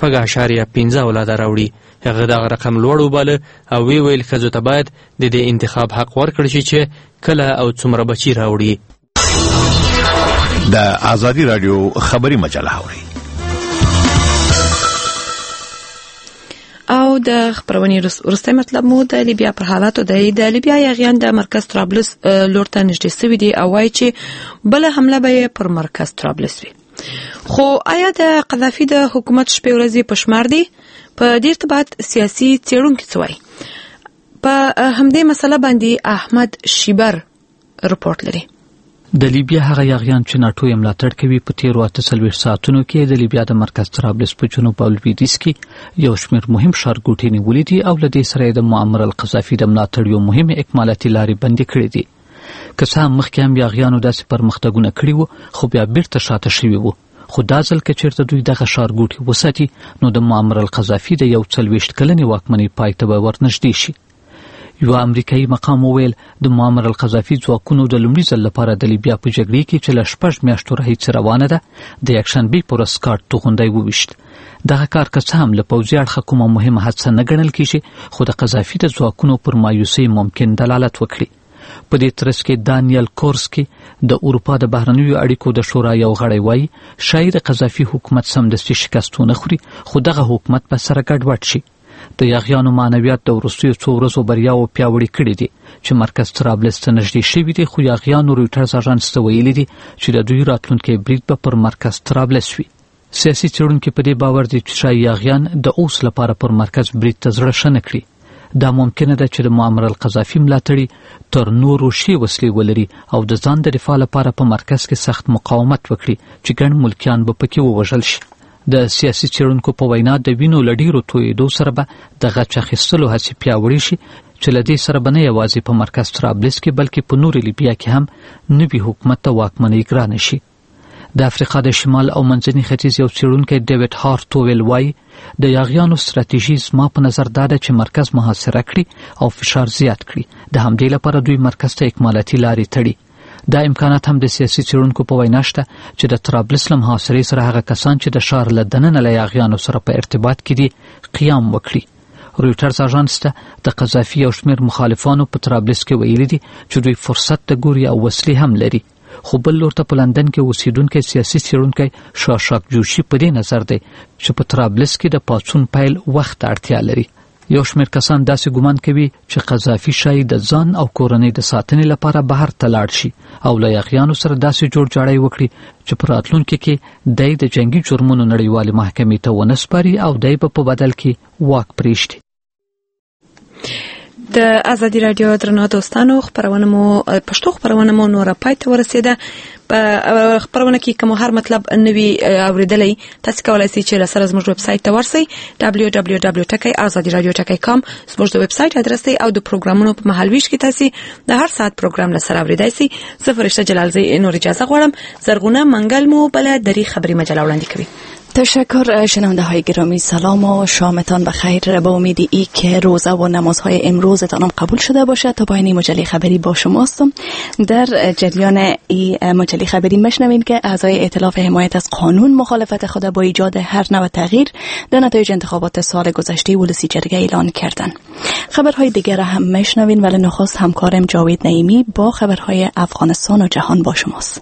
6.5 اولاد راوړي. هغه دغه رقم لوړ وباله او ویل ښځو ته باید د دې انتخاب حق ورکړل شي چې کله او څومره بچي راوړي. د ازادي رادیو خبري مجله اوري او د خبرونې وروستی مطلب مو د لیبیا پر حالاتو دی. د لیبیا یاغیان د مرکز طرابلس لور ته نږدې سوي دي او وایي چې بله حمله به پر مرکز طرابلس وي. خو آیا د قذافي د حکومت شپې ورځې په شمار دي؟ په دې ارتباط سیاسي څېړونکي څه وایي؟ په همدې مسله باندې احمد شیبر رپورټ لري. د لیبیا هغه یاغیان چې ناټو یې ملاتړ کوي په تیرو 48 ساعتونو کې د لیبیا د مرکز طرابلس په جنوب او لویدیځ کې یو شمېر مهم ښارګوټي نیولي دي او له دې سره د معمر القذافي د ملاتړ یو مهم اکمالاتي لارې بندي کړې دي. که څه هم مخکې هم یاغیانو داسې پرمختګونه کړي وو خو بیا بیرته شاته شوي وو. خو دا ځل که چېرته دوی دغه ښارګوټي وساتي نو د معمر القذافي د 40 کلنې واکمنۍ پای ته به ورنږدې شي. یو امریکایي مقام وویل د معمر القذافي ځواکونو د لومړي ځل لپاره د لیبیا په جګړې کې چې له 6 میاشتو راهیسې روانه ده د یکشنبې په ورځ سکاټ توغندی وویشت. دغه کار که څه هم له پوځي اړخه کومه مهمه حادثه نه ګڼل کېږي خو د قذافي د ځواکونو پر مایوسۍ ممکن دلالت وکړي. په دې ترڅ کې دانیل کورسکي د اروپا د بهرنیو اړیکو د شورا یو غړی وایي شاید د قذافي حکومت سمدستي شکست ونه خوري خو دغه حکومت به سره ګډوډ شي. د یاغیانو معنویات د وروستیو 2 ورځو بریاوو پیاوړي کړي دي چې مرکز طرابلس ته نږدې شوي دي، خو یاغیانو رویټرز اژانس ته ویلي دي چې د دوی راتلونکی برید به پر مرکز طرابلس وي. سیاسي څېړونکي په دې باور دي چې شاید یاغیان د اوس لپاره پر مرکز برید ته زړه ښه نه کړي. دا ممکنه ده چې د معمر القذافي ملاتړي تر نورو ښې وسلې ولري او د ځان د دفاع لپاره په مرکز کې سخت مقاومت وکړي چې ګڼ ملکیان به پکې ووژل شي. د سیاسي څېړونکو په وینا د وینو له ډېرو تویېدو سره به د غچ اخیستلو هڅې پیاوړې شي چې له دې سره به نه یوازې په مرکز طرابلس کې بلکې په نورې لیبیا کې هم نوي حکومت ته واکمنۍ ګرانه شي. د افریقا د شمال او منځني ختیځ یو څېړونکی ډیوډ هارټویل وایي د یاغیانو ستراتیژي زما په نظر دا ده چې مرکز محاصره کړي او فشار زیات کړي. د همدې لپاره دوی مرکز ته اکمالاتي لارې تړي. دا امکانات هم د سیاسي څېړونکو په وینا شته چې د طرابلس له محاصرې سره هغه کسان چې د ښار له دننه له یاغیانو سره په ارتباط کې دي قیام وکړي. رویټرز اژانس ته د قذافي یو شمېر مخالفانو په طرابلس کې ویلي دي چې دوی فرصت ته ګوري او وسلې هم لري. خو بل لور ته په لندن کې اوسیدونکی سیاسي څېړونکی شاشاک جوشي په دې نظر دی چې په طرابلس کې د پاڅون پیل وخت اړتیا لري. یو شمېر کسان داسې ګمان کوي چې قذافي شاید د ځان او کورنۍ د ساتنې لپاره بهر ته لاړ شي او له یاغیانو سره داسې جوړجاړی وکړي چې په راتلونکي کې دی د جنګي جرمونو نړیوالې محکمې ته ونه سپاري او دی به په بدل کې واک پرېږدي. د ازادي رادیو درنو دوستانو خبرونه مو پښتو خبرونه مو نور پای ته ورسیده. په خبرونه کې کوم هر مطلب نوي اوریدلې تاسو کولای شئ چې لسره زموږ ویب سټ ته ورسئ www.azadiradio.com زموږ د ویب سټ ادرس دی او د پروګرامونو په مهالويش کې تاسو د هر ساعت پروګرام لسره اوریدای شئ. زه فرشته جلالزی نور اجازه غواړم. زرغونه منګل مو بل دری خبری مجله وړاندې کوي. تشکر. شنونده های گرامی سلام و شامتان بخیر. با امید ای که روزه و نمازهای امروزتان هم قبول شده باشه تا پایان مجله خبری با شما هستم. در جریان این مجله خبری مشنوین که اعضای ائتلاف حمایت از قانون مخالفت خود با ایجاد هر نوع تغییر در نتایج انتخابات سال گذشته ولسی جرگه اعلان کردن. خبرهای دیگر هم مشنوین ولی نخست همکارم جاوید نعیمی با خبرهای افغانستان و جهان با شماست.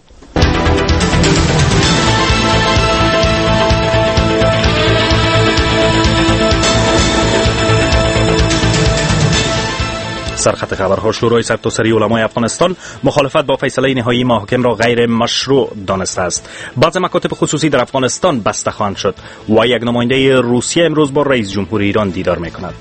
سرخط خبرها. شورای سرتاسری علمای افغانستان مخالفت با فیصله نهایی محاکم را غیر مشروع دانسته است. بعضی مکاتب خصوصی در افغانستان بسته خواهند شد و یک نماینده روسیه امروز با رئیس جمهور ایران دیدار می‌کند.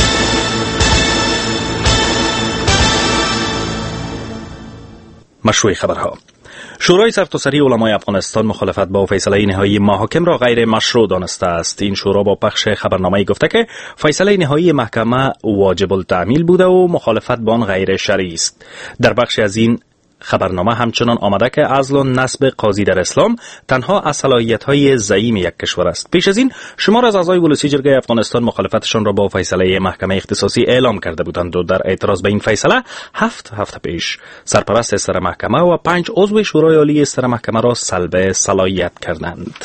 مشروع خبرها. شورای سرتاسری علمای افغانستان مخالفت با فیصله نهایی محاکم را غیر مشروع دانسته است. این شورا با پخش خبرنامه‌ای گفته که فیصله نهایی محکمه واجب التعمیل بوده و مخالفت با آن غیر شرعی است. در بخش از این خبرنامه همچنان آمده که عزل و نصب قاضی در اسلام تنها از صلاحیت‌های زعیم یک کشور است. پیش از این شمار از اعضای ولسی جرگه افغانستان مخالفتشان را با فیصله محکمه اختصاصی اعلام کرده بودند و در اعتراض به این فیصله 7 هفته پیش سرپرست سر محکمه و 5 عضو شورای عالی سر محکمه را سلب صلاحیت کردند.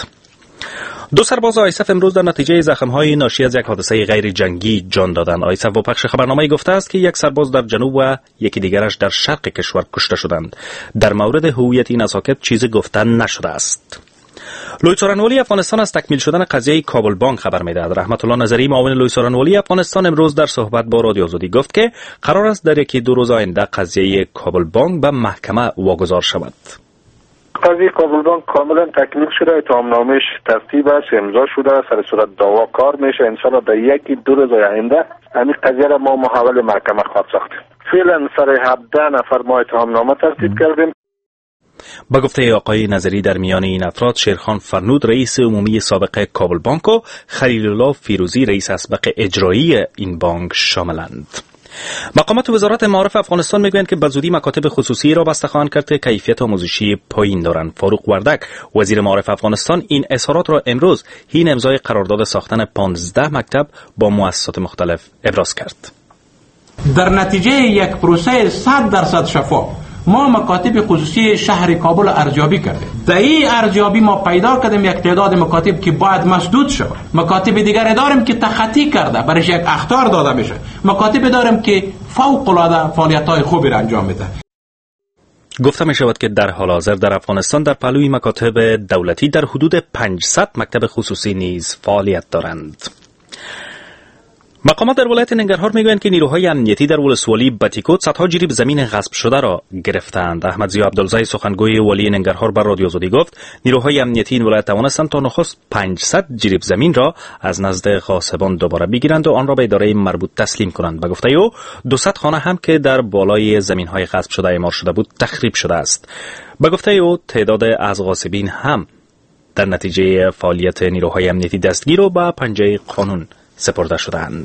2 سرباز آیسف امروز در نتیجه زخم‌های ناشی از یک حادثه غیر جنگی جان دادند. آیسف با پخش خبرنامه‌ای گفته است که یک سرباز در جنوب و یکی دیگرش در شرق کشور کشته شدند. در مورد هویت این اساکت چیزی گفته نشده است. لوی څارنوالي افغانستان از تکمیل شدن قضیه کابل بانک خبر می‌دهد. رحمت الله نظری معاون لوی څارنوالي افغانستان امروز در صحبت با رادیو آزادی گفت که قرار است در یکی دو روز آینده قضیه کابل بانک به محکمه واگذار شود. قضیه کابل بانک کاملا تکمیل شده، اتهامنامه‌اش تصویب است، امضا شده، سر صورت دعوا کار میشه. انشالله در یکی دو روز آینده همین قضیه را ما محول محکمه خواهد ساخت. فعلا سر 17 نفر ما اتهامنامه ترتیب کردیم. با گفته آقای نظری در میان این افراد شیرخان فرنود رئیس عمومی سابق کابل بانک و خلیل الله فیروزی رئیس اسبق اجرایی این بانک شاملند. مقامات وزارت معارف افغانستان میگویند که بزودی مکاتب خصوصی را بسته خواهند کرد که کیفیت آموزشی پایین دارند. فاروق وردک وزیر معارف افغانستان این اظهارات را امروز حین امضای قرارداد ساختن 15 مکتب با مؤسسات مختلف ابراز کرد. در نتیجه یک پروسه 100% شفاف ما مکاتب خصوصی شهر کابل ارزیابی کردیم. در این ارزیابی ما پیدا کردیم یک تعداد مکاتب که باید مسدود شود. مکاتب دیگر داریم که تخطی کرده، برایش یک اخطار داده میشه. مکاتب داریم که فوق العاده فعالیت‌های خوبی را انجام میده. گفته می شود که در حال حاضر در افغانستان در پهلوی مکاتب دولتی در حدود 500 مکتب خصوصی نیز فعالیت دارند. مقامات در ولایت ننگرهار میگویند که نیروهای امنیتی در ولسوالی بتیکوت صدها جریب زمین غصب شده را گرفتند. احمد ضیا عبدالزی سخنگوی والی ننگرهار بر رادیو آزادی گفت نیروهای امنیتی این ولایت توانستند تا نخست 500 جریب زمین را از نزد غاصبان دوباره بگیرند و آن را به اداره مربوط تسلیم کنند. به گفته او 200 خانه هم که در بالای زمین‌های غصب شده اعمار شده بود تخریب شده است. به گفته او تعداد از غاصبین هم در نتیجه فعالیت نیروهای امنیتی دستگیر و به پنجه قانون سپرده شدند.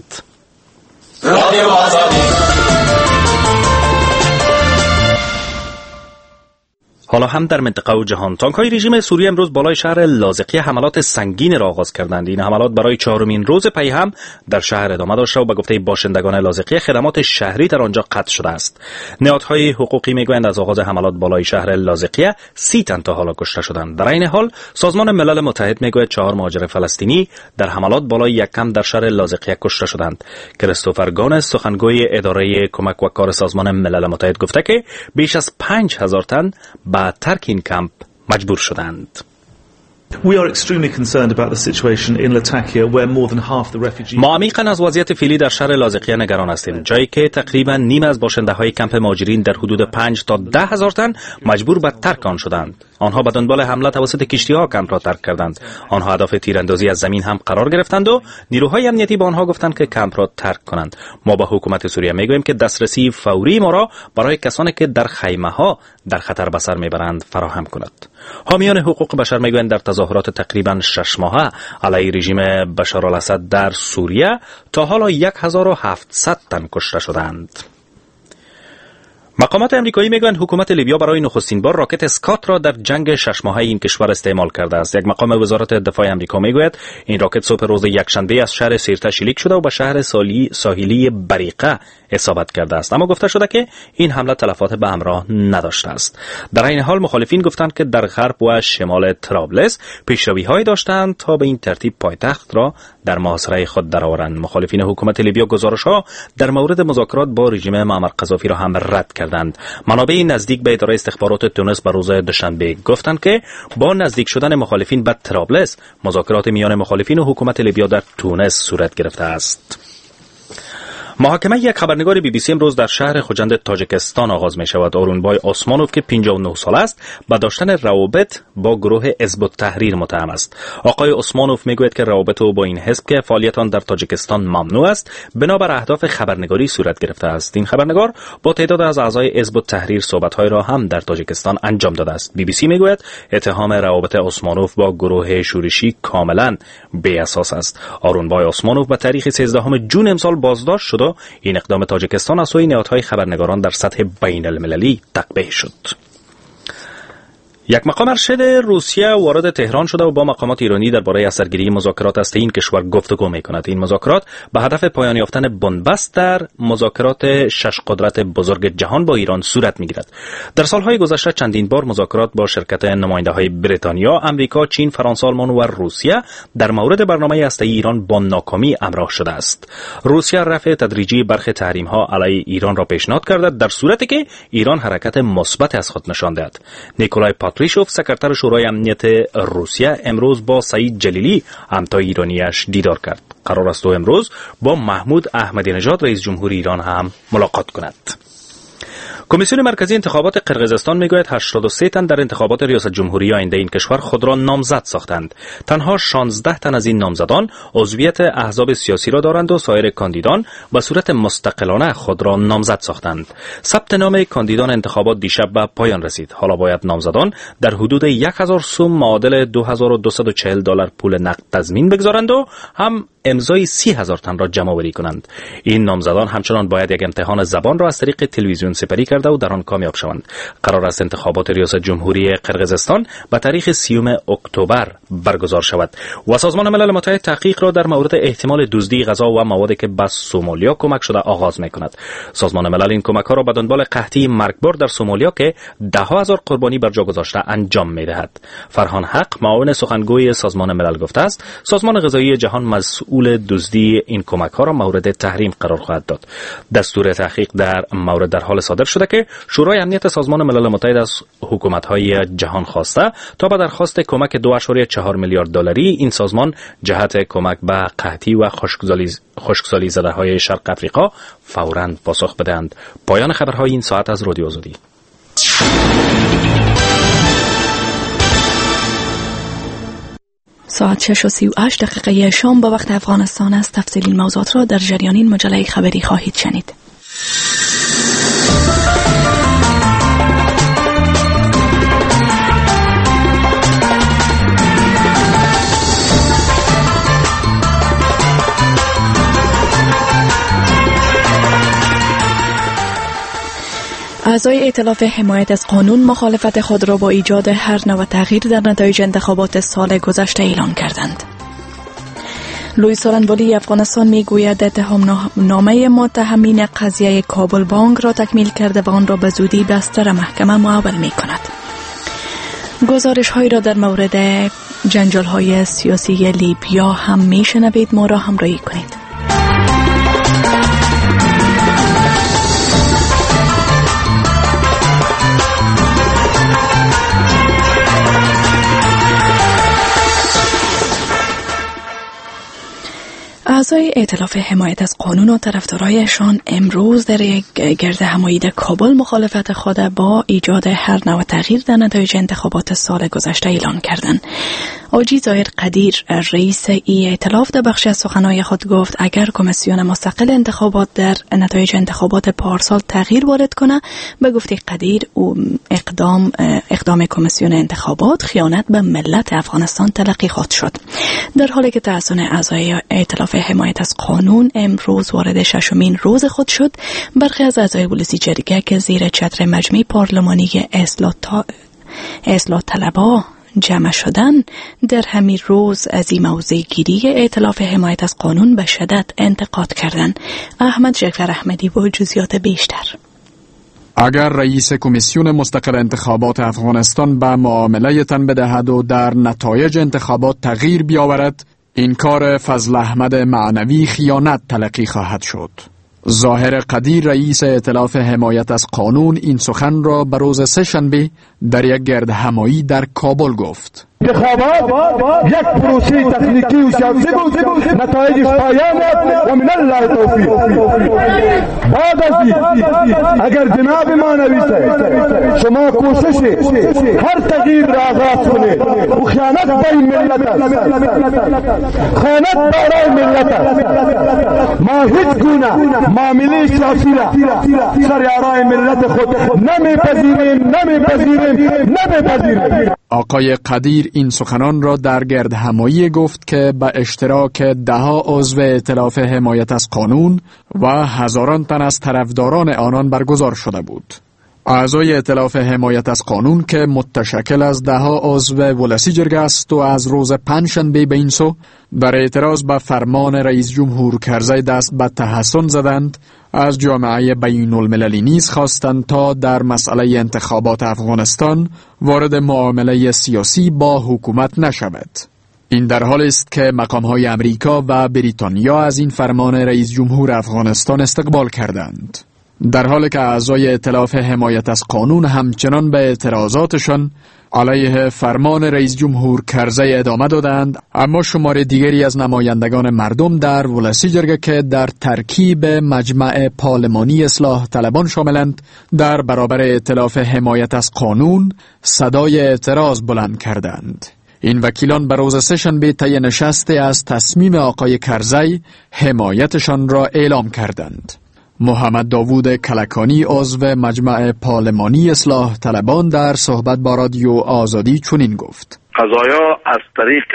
حالا هم در منطقه و جهان. تانک‌های رژیم سوریه امروز بالای شهر لاذقیه حملات سنگین را آغاز کردند. این حملات برای 4مین روز پی هم در شهر ادامه داشته و به گفته باشندگان لاذقیه خدمات شهری در آنجا قطع شده است. نهادهای حقوقی میگویند از آغاز حملات بالای شهر لاذقیه 30 تن تا حالا کشته شدند. در این حال سازمان ملل متحد میگوید 4 مهاجر فلسطینی در حملات بالای یک کمپ در شهر لاذقیه کشته شدند. کریستوفر گانس سخنگوی اداره کمک و کار سازمان ملل متحد گفته که بیش از 5000 تن با ترک این کمپ مجبور شدند. We are extremely concerned about the situation in Latakia where more than half the refugees. ما عمیقاً از وضعیت فعلی در شهر لاذقیه نگران هستیم، جایی که تقریباً نیم از باشنده‌های کمپ مهاجرین در حدود 5 تا 10 هزار تن مجبور به ترک آن شدند. آنها به دنبال حمله توسط کشتی‌ها کمپ را ترک کردند. آنها هدف تیراندازی از زمین هم قرار گرفتند و نیروهای امنیتی به آنها گفتند که کمپ را ترک کنند. ما به حکومت سوریه میگوییم که دسترسی فوری ما را برای کسانی که در خیمه‌ها در خطر به سر میبرند فراهم کند. حامیان حقوق بشر میگویند در تظاهرات تقریباً 6 ماهه علیه رژیم بشار الاسد در سوریه تا حالا 1700 تن کشته شدند. مقامات امریکایی میگویند حکومت لیبیا برای نخستین بار راکت اسکات را در جنگ 6 ماهه این کشور استعمال کرده است. یک مقام وزارت دفاع امریکا میگوید این راکت صبح روز یکشنبه از شهر سیرته شلیک شده و به شهر ساحلی بریقه اصابت کرده است، اما گفته شده که این حمله تلفات به همراه نداشته است. در این حال مخالفین گفتند که در غرب و شمال طرابلس پیشروی‌هایی داشتند تا به این ترتیب پایتخت را در محاصره خود درآورند. مخالفین حکومت لیبیا گزارش‌ها در مورد مذاکرات با رژیم معمر قذافی را هم رد کردند. منابع نزدیک به اداره استخبارات تونس به روز دوشنبه گفتند که با نزدیک شدن مخالفین به طرابلس مذاکرات میان مخالفین و حکومت لیبیا در تونس صورت گرفته است. محاکمه یک خبرنگار بی بی سی امروز در شهر خوجند تاجیکستان آغاز می شود. آرونبای اسمانوف که 59 سال است به داشتن روابط با گروه حزب التحریر متهم است. آقای اسمانوف می گوید که روابط او با این حزب که فعالیت آن در تاجیکستان ممنوع است بنابر اهداف خبرنگاری صورت گرفته است. این خبرنگار با تعداد از اعضای حزب التحریر صحبت‌های را هم در تاجیکستان انجام داده است. بی بی سی می گوید اتهام روابط اسمانوف با گروه شورشی کاملا بی اساس است. آرونبای اسمانوف به تاریخ 13 جون امسال بازداشت شد. این اقدام تاجیکستان از سوی نهادهای خبرنگاران در سطح بین المللی تقبیح شد. یک مقام ارشد روسیه وارد تهران شده و با مقامات ایرانی درباره اثرگیری مذاکرات است این کشور گفتگو می‌کند. این مذاکرات به هدف پایان یافتن بنبست در مذاکرات 6 قدرت بزرگ جهان با ایران صورت می‌گیرد. در سال‌های گذشته چندین بار مذاکرات با شرکت نماینده‌های بریتانیا، آمریکا، چین، فرانسه، آلمان و روسیه در مورد برنامه هسته‌ای ایران با ناکامی همراه شده است. روسیه رفع تدریجی برخی تحریم‌ها علیه ایران را پیشنهاد کرده در صورتی که ایران حرکت مثبت از خود نشان دهد. نیکولای پاتریشوف سکرتر شورای امنیت روسیه امروز با سعید جلیلی همتای ایرانیش دیدار کرد. قرار است امروز با محمود احمدی نژاد رئیس جمهوری ایران هم ملاقات کند. کمیسیون مرکزی انتخابات قرقیزستان میگوید 83 تن در انتخابات ریاست جمهوری آینده این کشور خود را نامزد ساختند. تنها 16 تن از این نامزدان عضویت احزاب سیاسی را دارند و سایر کاندیدان به صورت مستقلانه خود را نامزد ساختند. ثبت نام کاندیدان انتخابات دیشب به پایان رسید. حالا باید نامزدان در حدود 1000 سوم معادل $2240 پول نقد تضمین بگذارند و هم امضای 30,000 تن را جمع آوری کنند. این نامزدان همچنان باید یک امتحان زبان را از طریق تلویزیون سپری کرده و در آن کامیاب شوند. قرار است انتخابات ریاست جمهوری قرقیزستان به تاریخ 30 اکتبر برگزار شود و سازمان ملل متحد تحقیق را در مورد احتمال دزدی غذا و موادی که به سومالیا کمک شده آغاز می‌کند. سازمان ملل این کمک‌ها را به دنبال قحطی مرگبار در سومالیا که 10,000 قربانی بر جا گذاشته انجام می‌دهد. فرهان حق معاون سخنگوی سازمان ملل گفته است سازمان غذایی جهان مسئول دزدی این کمک‌ها را مورد تحریم قرار خواهد داد. دستور تحقیق در مورد در حال صادر شده که شورای امنیت سازمان ملل متحد از حکومت‌های جهان خواسته تا به درخواست کمک 2.4 میلیارد دلاری این سازمان جهت کمک به قحطی و خشکسالی زده‌های شرق افریقا فوراً پاسخ بدهند. پایان خبرهای این ساعت از رادیو آزادی. ساعت 6:38 شام با وقت افغانستان است. تفصیلی موضوعات را در جریان این مجله خبری خواهید شنید. اعضای ائتلاف حمایت از قانون مخالفت خود را با ایجاد هر نوع تغییر در نتایج انتخابات سال گذشته اعلان کردند. لوی سالنوالی افغانستان میگوید اتهام نامه متهمین قضیه کابل بانک را تکمیل کرده و آن را به زودی بستر محکمه محول می کند. گزارش هایی را در مورد جنجال های سیاسی لیبیا هم می شنوید. ما را همراهی کنید. اعضای ائتلاف حمایت از قانون و طرفدارایشان امروز در یک گرد همایی در کابل مخالفت خود با ایجاد هر نوع تغییر در نتایج انتخابات سال گذشته اعلان کردند. آجی ظاهر قدیر رئیس ای ائتلاف در بخش از سخنهای خود گفت اگر کمیسیون مستقل انتخابات در نتایج انتخابات پارسال تغییر وارد کنه، به گفته قدیر اقدام کمیسیون انتخابات خیانت به ملت افغانستان تلقی خواهد شد. در حالی که تحسن اعضای ائتلاف حمایت از قانون امروز وارد 6مین روز خود شد، برخی از اعضای ولسی جرگه که زیر چتر مجمع پارلمانی اصلاح طلبها جمع شدن در همین روز از این موضع گیری ائتلاف حمایت از قانون به شدت انتقاد کردند. احمد جعفر احمدی با جزئیات بیشتر. اگر رئیس کمیسیون مستقل انتخابات افغانستان به معامله تن بدهد و در نتایج انتخابات تغییر بیاورد، این کار فضل احمد معنوی خیانت تلقی خواهد شد. ظاهر قدیر رئیس ائتلاف حمایت از قانون این سخن را به روز سه‌شنبه در یک گرد همایی در کابل گفت. انتخابات یک پروسه تکنیکی و سیاسی بود، نتایجش پایان یافت و من الله توفیق. بعد از این اگر جناب معنوی صاحب شما کوشش هر تغییر را آغاز کنید و خیانت به این ملت است، خیانت برای ملت است، ما هیچ گونه معامله سیاسی را سر یارای ملت خود نمیپذیریم. آقای قدیر این سخنان را در گرد همایی گفت که به اشتراک ده‌ها عضو ائتلاف حمایت از قانون و هزاران تن از طرفداران آنان برگزار شده بود. اعضای ائتلاف حمایت از قانون که متشکل از ده‌ها عضو ولسی جرگه است و از روز پنجشنبه به این سو در اعتراض به فرمان رئیس جمهور کرزی دست به تحسن زدند، از جامعه بین المللی نیز خواستند تا در مسئله انتخابات افغانستان وارد معامله سیاسی با حکومت نشود. این در حال است که مقام‌های امریکا و بریتانیا از این فرمان رئیس جمهور افغانستان استقبال کردند. در حالی که اعضای ائتلاف حمایت از قانون همچنان به اعتراضاتشان علیه فرمان رئیس جمهور کرزی ادامه دادند، اما شمار دیگری از نمایندگان مردم در ولسی جرگه که در ترکیب مجمع پارلمانی اصلاح طلبان شاملند، در برابر ائتلاف حمایت از قانون صدای اعتراض بلند کردند. این وکیلان به روز سه‌شنبه طی نشستی از تصمیم آقای کرزی حمایتشان را اعلام کردند. محمد داوود کلکانی عضو مجمع پارلمانی اصلاح طلبان در صحبت با رادیو آزادی چنین گفت: قضایا از طریق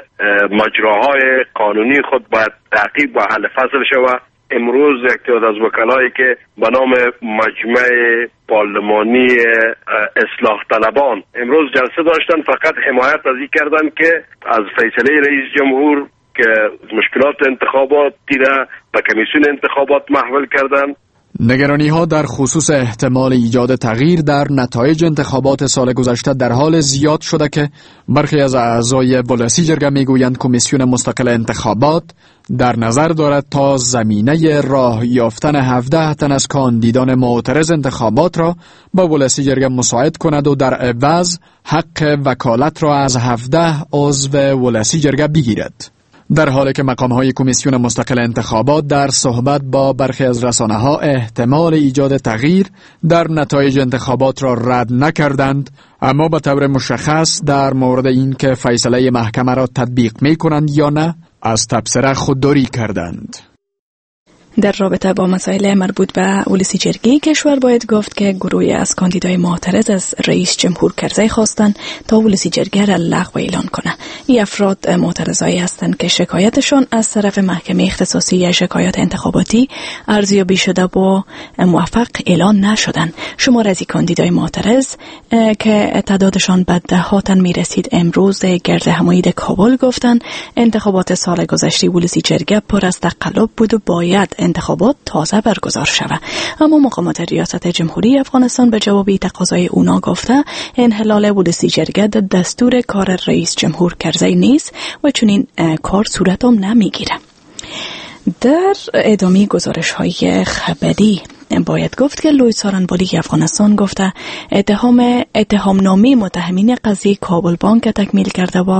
مجراهای قانونی خود باید تعقیب و حل فصل شود. امروز یک تعداد از وکلایی که به نام مجمع پارلمانی اصلاح طلبان امروز جلسه داشتن، فقط حمایت از این کردن که از فیصله رئیس جمهور که مشکلات انتخاباتی را به کمیسیون انتخابات محول کردن. نگرانی ها در خصوص احتمال ایجاد تغییر در نتایج انتخابات سال گذشته در حال زیاد شده که برخی از اعضای ولسی جرگه میگویند کمیسیون مستقل انتخابات در نظر دارد تا زمینه راه یافتن 17 تن از کاندیدان معترض انتخابات را با ولسی جرگه مساعد کند و در عوض حق وکالت را از 17 عضو ولسی جرگه بگیرد. در حالی که مقام‌های کمیسیون مستقل انتخابات در صحبت با برخی از رسانه‌ها احتمال ایجاد تغییر در نتایج انتخابات را رد نکردند، اما به طور مشخص در مورد این که فیصله محکمه را تطبیق می‌کنند یا نه از تبصره خودداری کردند. در رابطه با مسائل مربوط به ولسی جرگه کشور باید گفت که گروهی از کاندیدای معترض از رئیس جمهور کرزی خواستند تا ولسی جرگه را لغو اعلان کنه. این افراد معترضایی هستند که شکایتشان از طرف محکمه اختصاصی شکایات انتخاباتی ارزیابی شده و موفق اعلان نشدند. شمار از کاندیدای معترض که تعدادشان به 10 تن میرسید امروز گرد همایی کابل گفتند انتخابات سال گذشته ولسی جرگه پر از تقلب بود و باید انتخابات تازه برگزار شود. اما مقامات ریاست جمهوری افغانستان به جواب تقاضای اونا گفته انحلال ولسی جرگه در دستور کار رئیس جمهور کرزی نیست و چنین کار صورت هم نمیگیره. در ادامه گزارش های خبری باید گفت که لوی سارنبالی افغانستان گفته اتهام نامه متهمین قضیه کابل بانک تکمیل کرده و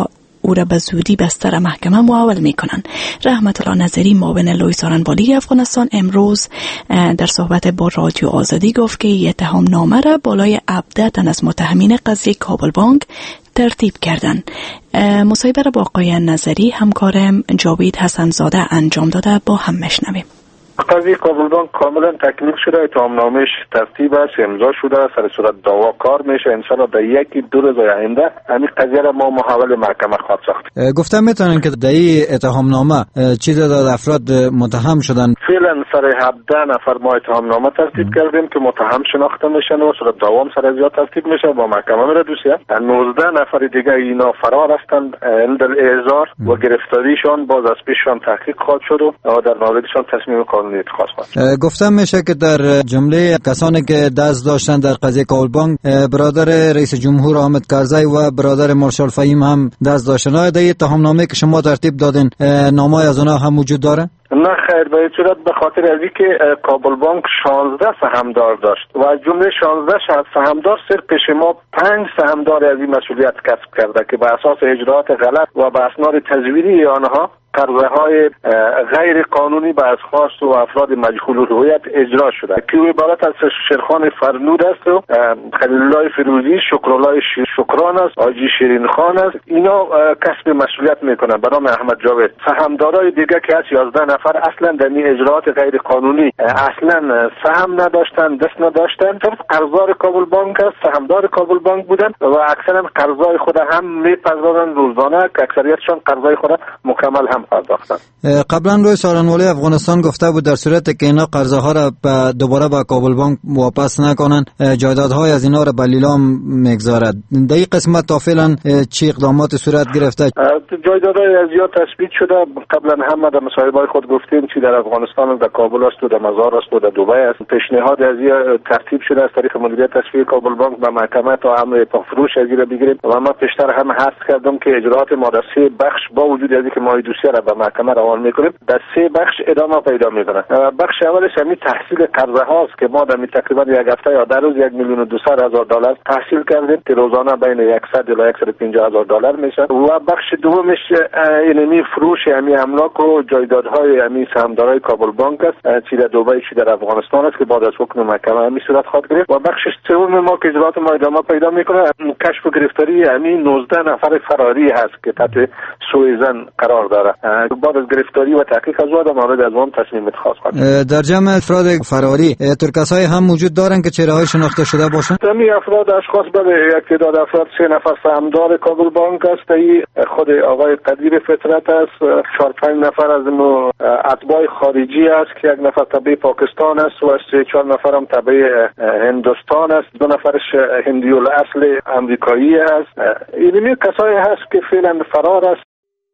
او را به زودی بستر محکمه محول میکنند. رحمت الله نظری معاون لوی سارنوالی افغانستان امروز در صحبت با رادیو آزادی گفت که اتهامنامه را بالای 17 تن از متهمین قضیه کابل بانک ترتیب کردند. مصاحبه را با آقای نظری همکارم جاوید حسنزاده انجام داده، با هم میشنویم. قضیه کابل بانک کاملا تکمیل شده، اتهامنامه‌اش ترتیب است، امضا شده، سر صورت دعوا کار میشه. ان شاءالله در یکی دو روز آینده همین قضیه را ما محول محکمه خواهد ساخت. گفتم میتونن که در این اتهامنامه چه تعداد افراد متهم شدن؟ فعلا سر 17 نفر ما اتهامنامه ترتیب کردیم که متهم شناخته میشن و صورت دعوا سر از ترتیب میشه، با محکمه میره دوسیه. 19 نفر دیگه اینا فرار هستند در اعزار و گرفتاریشان باز از پیششان تحقیق خواهد شد و در موردشان تصمیم قانونی اتخاذ خواهد. گفتم میشه که در جمله کسانی که دست داشتن در قضیه کابل بانک برادر رئیس جمهور حامد کرزی و برادر مارشال فهیم هم دست داشتن. آیا در اتهامنامه که شما ترتیب دادین نامه‌ای از اونها هم وجود داره؟ نه خیر، به این صورت به خاطر از اینکه کابل بانک 16 سهامدار داشت و از جمله 16 سهامدار صرف پیش ما 5 سهامدار از این مسئولیت کسب کرده که به اساس اجراءات غلط و به اسناد تزویری آنها قرضه های غیر قانونی به اشخاص و افراد مجهول الهویت اجرا شده که عبارت از شیرخان فرنود است و خلیل الله فیروزی، شکرالله شکران است، حاجی شیرین خان است. اینا کسب مسئولیت میکنن به نام احمد جاوید. سهامدارای دیگه که از 11 نفر اصلا در این اجراءات غیر قانونی اصلا سهم نداشتن، دست نداشتن، صرف قرضدار کابل بانک است، سهامدار کابل بانک بودن و اکثرا قرضای خود هم میپردازن روزانه که اکثریتشان قرضای خود مکمل هم پرداختن. قبلا روی سارنوالی افغانستان گفته بود در صورتی که اینا قرضه ها را دوباره به کابل بانک واپس نکنن جایدادهای از اینا را به لیلام میگذارد. در این قسمت تا فعلا چه اقدامات صورت گرفته؟ جایدادهای از یا تثبیت شده. قبلا هم در مصاحبه‌های خود گفتیم چی در افغانستان، در کابل است و در مزار است و در دبی است. پیشنهاد از یا ترتیب شده از طریق مدیریت تصفیه کابل بانک به محکمه تا امر فروش از را بگیریم و ما پیشتر هم حذف کردم که اجراءات ماده 3 بخش با وجود از اینکه ما دوسیه را به محکمه روان میکنیم در 3 بخش ادامه پیدا میکنه. بخش اولش همین تحصیل قرضه هاست که ما در تقریبا یک هفته یا در روز $1,200,000 تحصیل کردیم که روزانه بین 100 الی 150,000 دلار میشه و بخش دومش اینمی فروش همین املاک و جایدادهای همین سهامدارای کابل بانک است چی در دبی چی در افغانستان است که بعد از حکم محکمه همین صورت خواهد گرفت و بخش سوم ما که اجراءات ما ادامه پیدا میکنه کشف و گرفتاری همین 19 نفر فراری هست که تحت سوء ظن قرار داره. بعد از گرفتاری و تحقیق از وقت مورد از اون تصمیم اتخاذ خواهد. در جمع افراد فراری ترکسای هم موجود دارن که چهره‌های شناخته شده باشن؟ همین افراد اشخاص بله، یک تعداد افراد 3 نفر سهامدار کابل بانک است، خود آقای قدیر فطرت است، 4-5 نفر از اتباع خارجی است که 1 نفر تبع پاکستان است و 3-4 نفر هم تبع هندوستان است، 2 نفرش هندی الاصل امریکایی است. این کسایی هست که فعلا فرار است.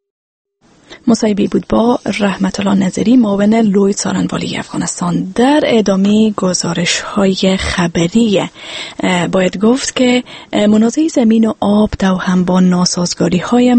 مصاحبه بود با رحمت الله نظری معاون لوی سارنوالی افغانستان. در ادامه گزارش های خبری باید گفت که منازعه زمین و آب توأم با ناسازگاری های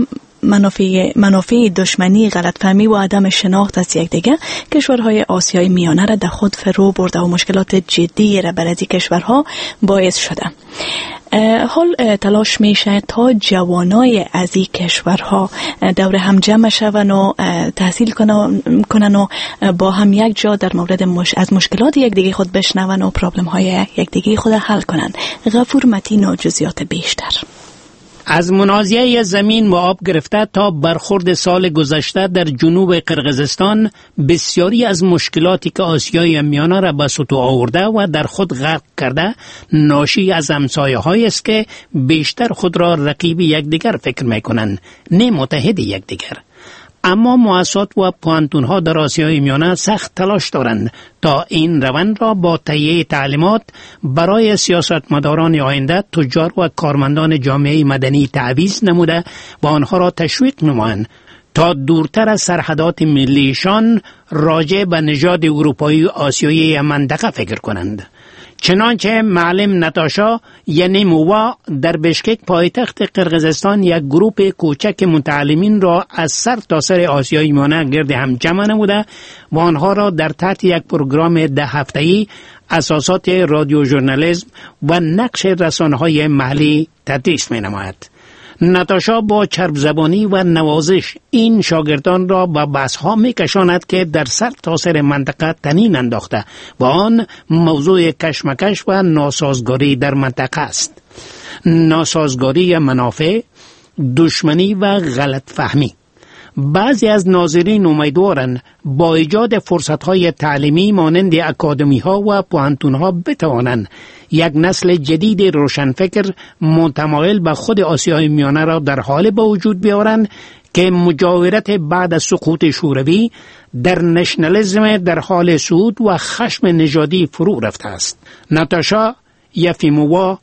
منافع دشمنی، غلطفهمی و عدم شناخت از یکدیگر کشورهای آسیای میانه را در خود فرو برده و مشکلات جدی را برای کشورها باعث شده. حال تلاش میشه تا جوانای از این کشورها دور هم جمع شون و تحصیل کنن و با هم یک جا در مورد از مشکلات یکدیگه خود بشنون و پرابلم های یکدیگه خود حل کنن. غفور متین و جزئیات بیشتر. از منازعه زمین و آب گرفته تا برخورد سال گذشته در جنوب قرقیزستان، بسیاری از مشکلاتی که آسیای میانه را به سطوح آورده و در خود غرق کرده ناشی از همسایه‌هایی است که بیشتر خود را رقیب یکدیگر فکر می‌کنند، نه متحد یکدیگر. اما مؤسسات و پوانتون‌ها در آسیای میانه سخت تلاش دارند تا این روند را با تهیه تعلیمات برای سیاستمداران آینده، تجار و کارمندان جامعه مدنی تعویض نموده و آنها را تشویق نمایند تا دورتر از سرحدات ملیشان راجع به نژاد اروپایی و آسیایی منطقه فکر کنند. چنانچه معلم نتاشا یعنی مووا در بشکک پایتخت قرقیزستان یک گروه کوچک متعلمین را از سر تا سر آسیای میانه گرد هم جمع نموده و آنها را در تحت یک پروگرام 10 هفته‌ای اساسات رادیو ژورنالیسم و نقش رسانه‌های محلی تدریس می‌نماید. ناتاشا با چرب زبانی و نوازش این شاگردان را به بحث‌ها می‌کشاند که در سرتاسر منطقه طنین انداخته و آن موضوع کشمکش و ناسازگاری در منطقه است. ناسازگاری منافع، دشمنی و غلط فهمی. بعضی از ناظرین امیدوارند با ایجاد فرصت‌های تعلیمی مانند اکادمی‌ها و پوهنتون‌ها بتوانند یک نسل جدید روشنفکر متمایل به خود آسیای میانه را در حال به وجود بیاورند که مجاورت بعد از سقوط شوروی در نشنالیسم در حال صعود و خشم نژادی فرو رفته است. ناتاشا یفیمووا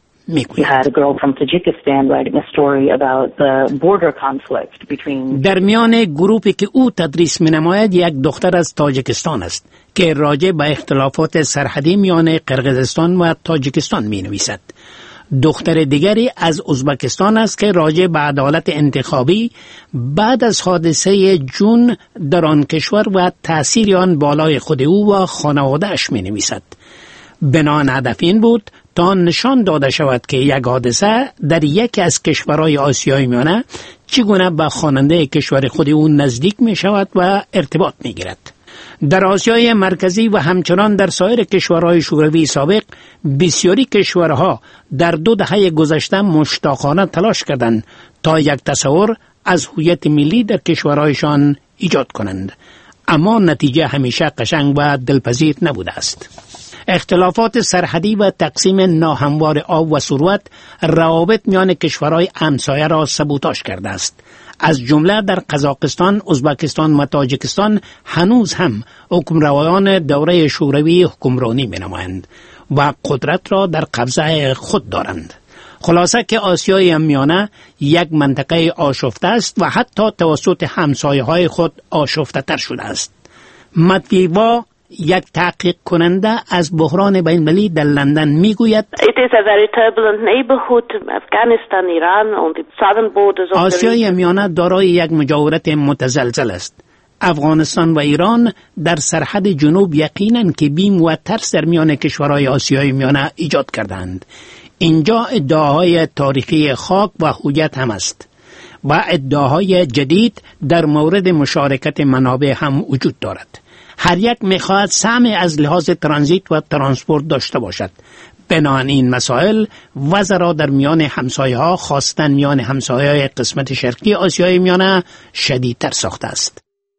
در میان گروپی که او تدریس می‌نماید یک دختر از تاجیکستان است که راجع به اختلافات سرحدی میان قرقیزستان و تاجیکستان می‌نویسد. دختر دیگری از ازبکستان است که راجع به عدالت انتخابی بعد از حادثه جون در آن کشور و تأثیر آن بالای خود او و خانواده‌اش می‌نویسد. بنان هدف این بود تا نشان داده شود که یک حادثه در یکی از کشورهای آسیای میانه چگونه به خواننده کشور خود او نزدیک می شود و ارتباط می گیرد. در آسیای مرکزی و همچنان در سایر کشورهای شوروی سابق بسیاری کشورها در 2 دهه گذشته مشتاقانه تلاش کردند تا یک تصور از هویت ملی در کشورهایشان ایجاد کنند، اما نتیجه همیشه قشنگ و دلپذیر نبوده است. اختلافات سرحدی و تقسیم ناهموار آب و ثروت روابط میان کشورهای همسایه را سبوتاژ کرده است. از جمله در قزاقستان، ازبکستان و تاجیکستان هنوز هم حکمرانان دوره شوروی حکمرانی می‌نمایند و قدرت را در قبضه خود دارند. خلاصه که آسیای میانه یک منطقه آشفته است و حتی توسط همسایه‌های خود آشفته تر شده است. متویوا یک تحقیق کننده از بحران بین‌المللی در لندن میگوید آسیای میانه دارای یک مجاورت متزلزل است. افغانستان و ایران در سرحد جنوب یقیناً که بیم و ترس در میان کشورهای آسیای میانه ایجاد کردند. اینجا ادعاهای تاریخی خاک و هویت هم است و ادعاهای جدید در مورد مشارکت منابع هم وجود دارد. هر یک میخواهد سهم از لحاظ ترانزیت و ترانسپورت داشته باشد. بنابراین این مسائل وضع در میان همسایه ها، خاصتاً میان همسایه های قسمت شرقی آسیای میانه شدیدتر ساخته است.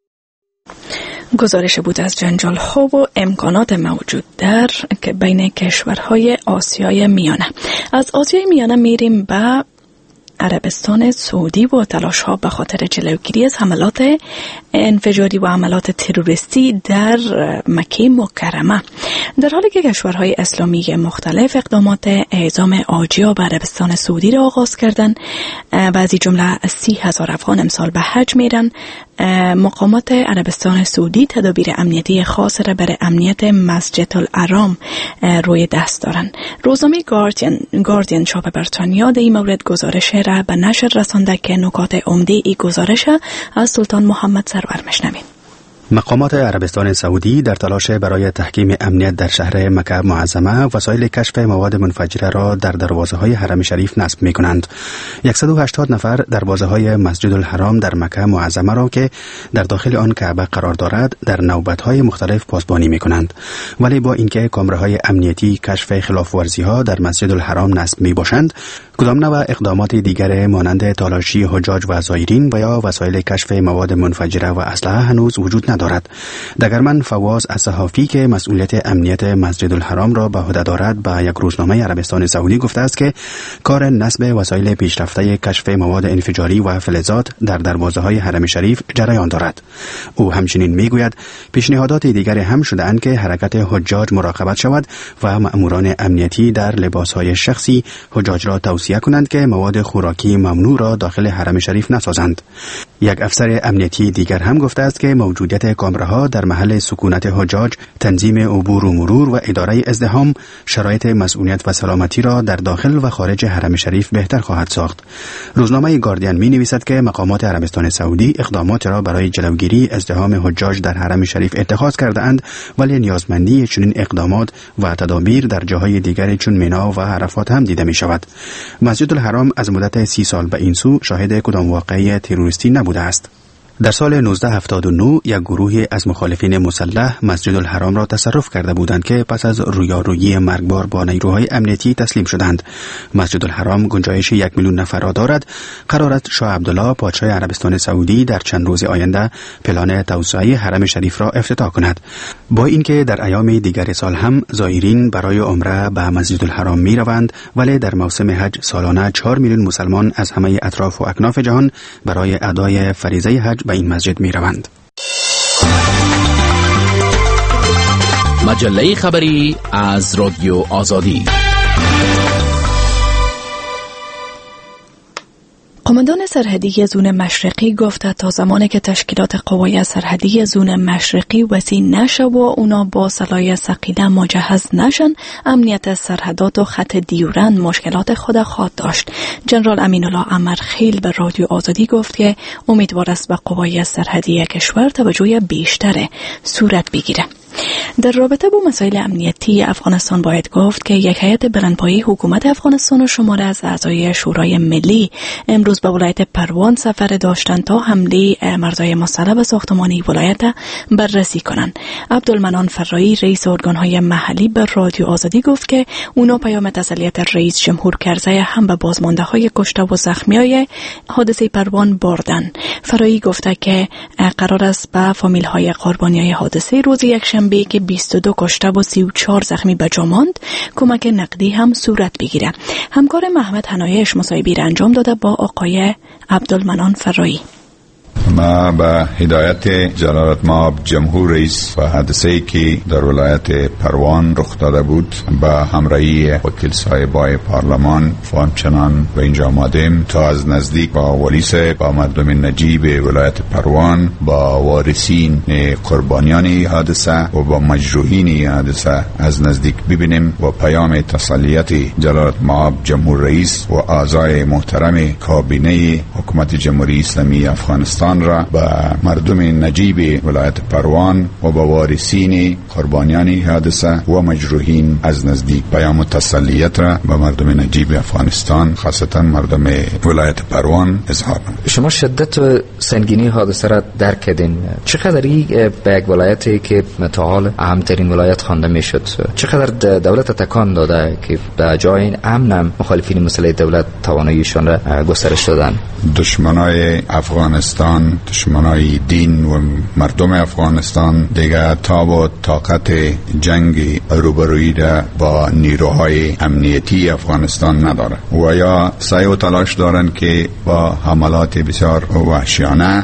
گزارش بود از جنجال ها و امکانات موجود در که بین کشورهای آسیای میانه. از آسیای میانه میریم به عربستان سعودی و تلاش ها به خاطر جلوگیری از حملات انفجاری و حملات تروریستی در مکه مکرمه، در حالی که کشورهای اسلامی مختلف اقدامات اعزام حاجیان به عربستان سعودی را آغاز کردند. بعضی جمله 30,000 افغان امسال به حج میرن. مقامات عربستان سعودی تدابیر امنیتی خاص را برای امنیت مسجد الحرام روی دست دارند. روزنامه گاردین چاپ بریتانیا در این مورد گزارش را به نشر رسانده که نکات عمده ای گزارش از سلطان محمد سرور مشنویم. مقامات عربستان سعودی در تلاش برای تحکیم امنیت در شهر مکه معظمه وسایل کشف مواد منفجره را در دروازه‌های حرم شریف نصب می‌کنند. 180 نفر دروازه‌های مسجد الحرام در مکه معظمه را که در داخل آن کعبه قرار دارد در نوبت‌های مختلف پاسبانی می‌کنند، ولی با اینکه کامراهای امنیتی کشف خلاف‌ورزی‌ها در مسجد الحرام نصب می‌باشند، کدام نوع اقدامات دیگر مانند تالاشی حجاج و زائرین و یا وسایل کشف مواد منفجره و اسلحه هنوز وجود ندارد. دگرمن فواز الصحافی که مسئولیت امنیت مسجد الحرام را به عهده دارد به یک روزنامه عربستان سعودی گفته است که کار نصب وسایل پیشرفته کشف مواد انفجاری و فلزات در دروازه‌های حرم شریف جریان دارد. او همچنین میگوید پیشنهادات دیگر هم شده‌اند که حرکت حجاج مراقبت شود و مأموران امنیتی در لباس‌های شخصی حجاج را توصیه کنند که مواد خوراکی ممنوع را داخل حرم شریف نسازند. یک افسر امنیتی دیگر هم گفته است که موجودیت کامراها در محل سکونت حجاج، تنظیم عبور و مرور و اداره ازدحام شرایط مسئولیت و سلامتی را در داخل و خارج حرم شریف بهتر خواهد ساخت. روزنامه گاردین می نویسد که مقامات عربستان سعودی اقدامات را برای جلوگیری ازدحام حجاج در حرم شریف اتخاذ کرده اند، ولی نیازمندی چنین اقدامات و تدابیر در جاهای دیگر چون مینا و عرفات هم دیده می شود. مسجد الحرام از مدت 30 سال به این سو شاهد کدام واقعه تروریستی نبوده است. در سال 1979 یک گروهی از مخالفین مسلح مسجد الحرام را تصرف کرده بودند که پس از رویارویی مرگبار با نیروهای امنیتی تسلیم شدند. مسجد الحرام گنجایش 1 میلیون نفر را دارد. قرار است شاه عبدالله پادشاه عربستان سعودی در چند روز آینده پلان توسعه حرم شریف را افتتاح کند. با اینکه در ایام دیگر سال هم زائرین برای عمره به مسجد الحرام می روند، ولی در موسم حج سالانه 4 میلیون مسلمان از همه اطراف و اکناف جهان برای ادای فریضه حج به این مسجد می روند. مجله خبری از رادیو آزادی. قماندان سرحدی زون مشرقی گفته تا زمانی که تشکیلات قوای سرحدی زون مشرقی وسیع نشه و اونا با صلاحیت ثقیله مجهز نشن، امنیت سرحدات و خط دیورند مشکلات خود خواهد داشت. جنرال امین الله امرخیل به رادیو آزادی گفت که امیدوار است به قوای سرحدی کشور توجه بیشتر صورت بگیره. در رابطه با مسائل امنیتی افغانستان باید گفت که یک هیئت بلندپایه حکومت افغانستان و شماره از اعضای شورای ملی امروز به ولایت پروان سفر داشتند تا حمله مردای مسلح به ساختمانی ولایت بررسی کنند. عبدالمنان فرایی رئیس ارگانهای محلی به رادیو آزادی گفت که اونا پیام تسلیت رئیس جمهور کرزی هم به بازمانده‌های کشته و زخمیای حادثه پروان بردن. فرایی گفته که قرار است به فامیل‌های قربانیای حادثه روز یکشنبه که 22 کشته و 34 زخمی به جا ماند کمک نقدی هم صورت بگیره. همکار محمد حنایش مصاحبه‌ای را انجام داده با آقای عبدالمنان فرایی. ما به هدایت جلالت مآب جمهور رئیس و حادثه‌ای که در ولایت پروان رخ داده بود با همراهی وکیل صاحبای پارلمان و همچنان به اینجا آمدیم تا از نزدیک با ولی صاحب، با مردم نجیب ولایت پروان، با وارثین قربانیان حادثه و با مجروحین حادثه از نزدیک ببینیم و پیام تسلیت جلالت مآب جمهور رئیس و اعضای محترم کابینه حکومت جمهوری اسلامی افغانستان را به مردم نجیب ولایت پروان و به وارثین قربانیان حادثه و مجروحین از نزدیک پیام تسلیت را به مردم نجیب افغانستان خاصتا مردم ولایت پروان اظهار نمود. شما شدت و سنگینی حادثه را درک کردین. چقدری به یک ولایتی که تا حال اهمترین ولایت خوانده میشد، چقدر دولت تکان داده که به جای امن مخالفین مسلح دولت تواناییشان را گسترش دادن؟ دشمنای افغانستان، دشمنای دین و مردم افغانستان دیگه تاب و طاقت جنگ روبرویی را با نیروهای امنیتی افغانستان نداره و یا سعی و تلاش دارن که با حملات بسیار وحشیانه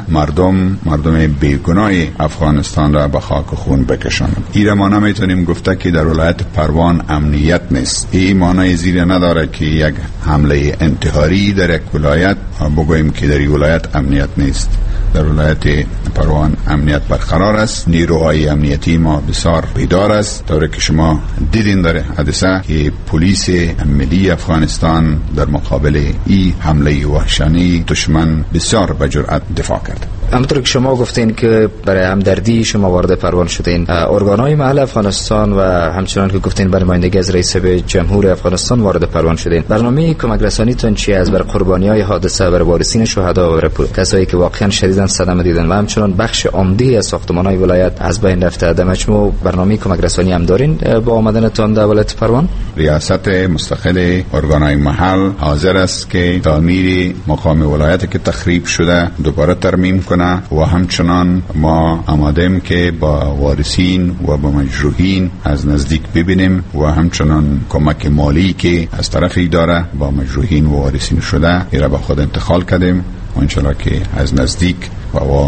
مردم بیگناه افغانستان را به خاک و خون بکشانند. این ما نمیتونیم گفته که در ولایت پروان امنیت نیست. این معنی زیر نداره که یک حمله انتحاری در یک ولایت بگوییم که در این ولایت امنیت نیست. در ولایت پروان امنیت برقرار است. نیروهای امنیتی ما بسیار بیدار است. طوری که شما دیدین در حادثه که پلیس ملی افغانستان در مقابل این حمله وحشانی دشمن بسیار به جرأت دفاع کرد. همونطور که شما گفتین که برای همدردی شما وارد پروان شدین، ارگانهای محل افغانستان و همچنان که گفتین برای نمایندگی از رئیس جمهور افغانستان وارد پروان شدین، برنامه کمک رسانیتون چی است برای قربانیای حادثه، برای وارثین شهدا و برای کسایی که واقعا شدیداً صدمه دیدن و همچنان بخش عمده از ساختمان‌های ولایت از بین رفته؟ در مجموع برنامه کمک رسانی هم دارین با آمدنتون در ولایت پروان؟ ریاست مستقل ارگانهای محل حاضر است که تعمیر مقام ولایت که تخریب شده دوباره ترمیم کنه و همچنان ما آمادیم که با وارثین و با مجروحین از نزدیک ببینیم و همچنان کمک مالی که از طرف اداره با مجروحین و وارثین شده ایره با خود انتقال کردیم و انشالله که از نزدیک و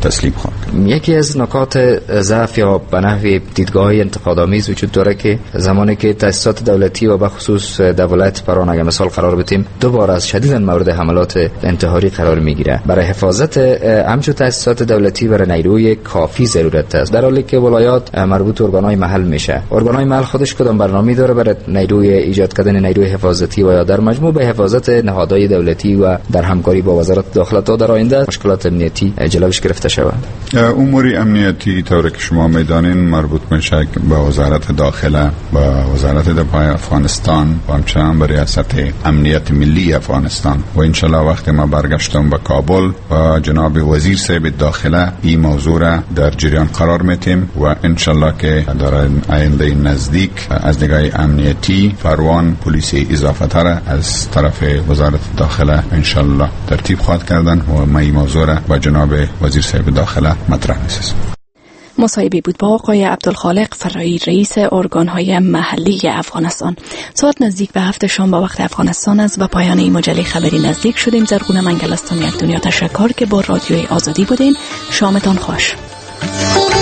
تسلیم خواهد. یکی از نکات ضعف یا به نحو دیدگاه‌های انتقادآمیز وجود داره که زمانی که تأسیسات دولتی و به خصوص دولت پران اگر مثال قرار بتیم دوباره از شدیداً مورد حملات انتحاری قرار میگیره. برای حفاظت همچون تأسیسات دولتی برای نیروی کافی ضرورت است، در حالی که ولایات مربوط ارگان‌های محل میشه. ارگان‌های محل خودش کدام برنامه‌ای داره برای نیروی ایجاد کردن نیروی حفاظتی و یا در مجموع به حفاظت نهادهای دولتی و در همکاری با وزارت داخله تا در آینده مشکلات امنیتی جلوش گرفته شود. امور امنیتی طوری که شما میدانین مربوط میشه به وزارت داخله و وزارت دفاع افغانستان و همچنان به ریاست امنیت ملی افغانستان و انشالله وقتی ما برگشتم به کابل و جناب وزیر صاحب داخله این موضوع را در جریان قرار میتیم و انشالله که در آینده نزدیک از نگاه امنیتی پروان پلیس اضافه تر از طرف وزارت داخله انشالله ترتیب خواهد کردن و ما این موضوع را با جناب وزیر صاحب داخله مطرح می‌سازیم. مصاحبه بود با آقای عبدالخالق فرایی رئیس ارگان‌های محلی افغانستان. ساعت نزدیک به 7 شام با وقت افغانستان است و پایان این مجله خبری نزدیک شدیم. زرغونه منگل از یک دنیا تشکر که با رادیوی آزادی بودین. شامتان خوش.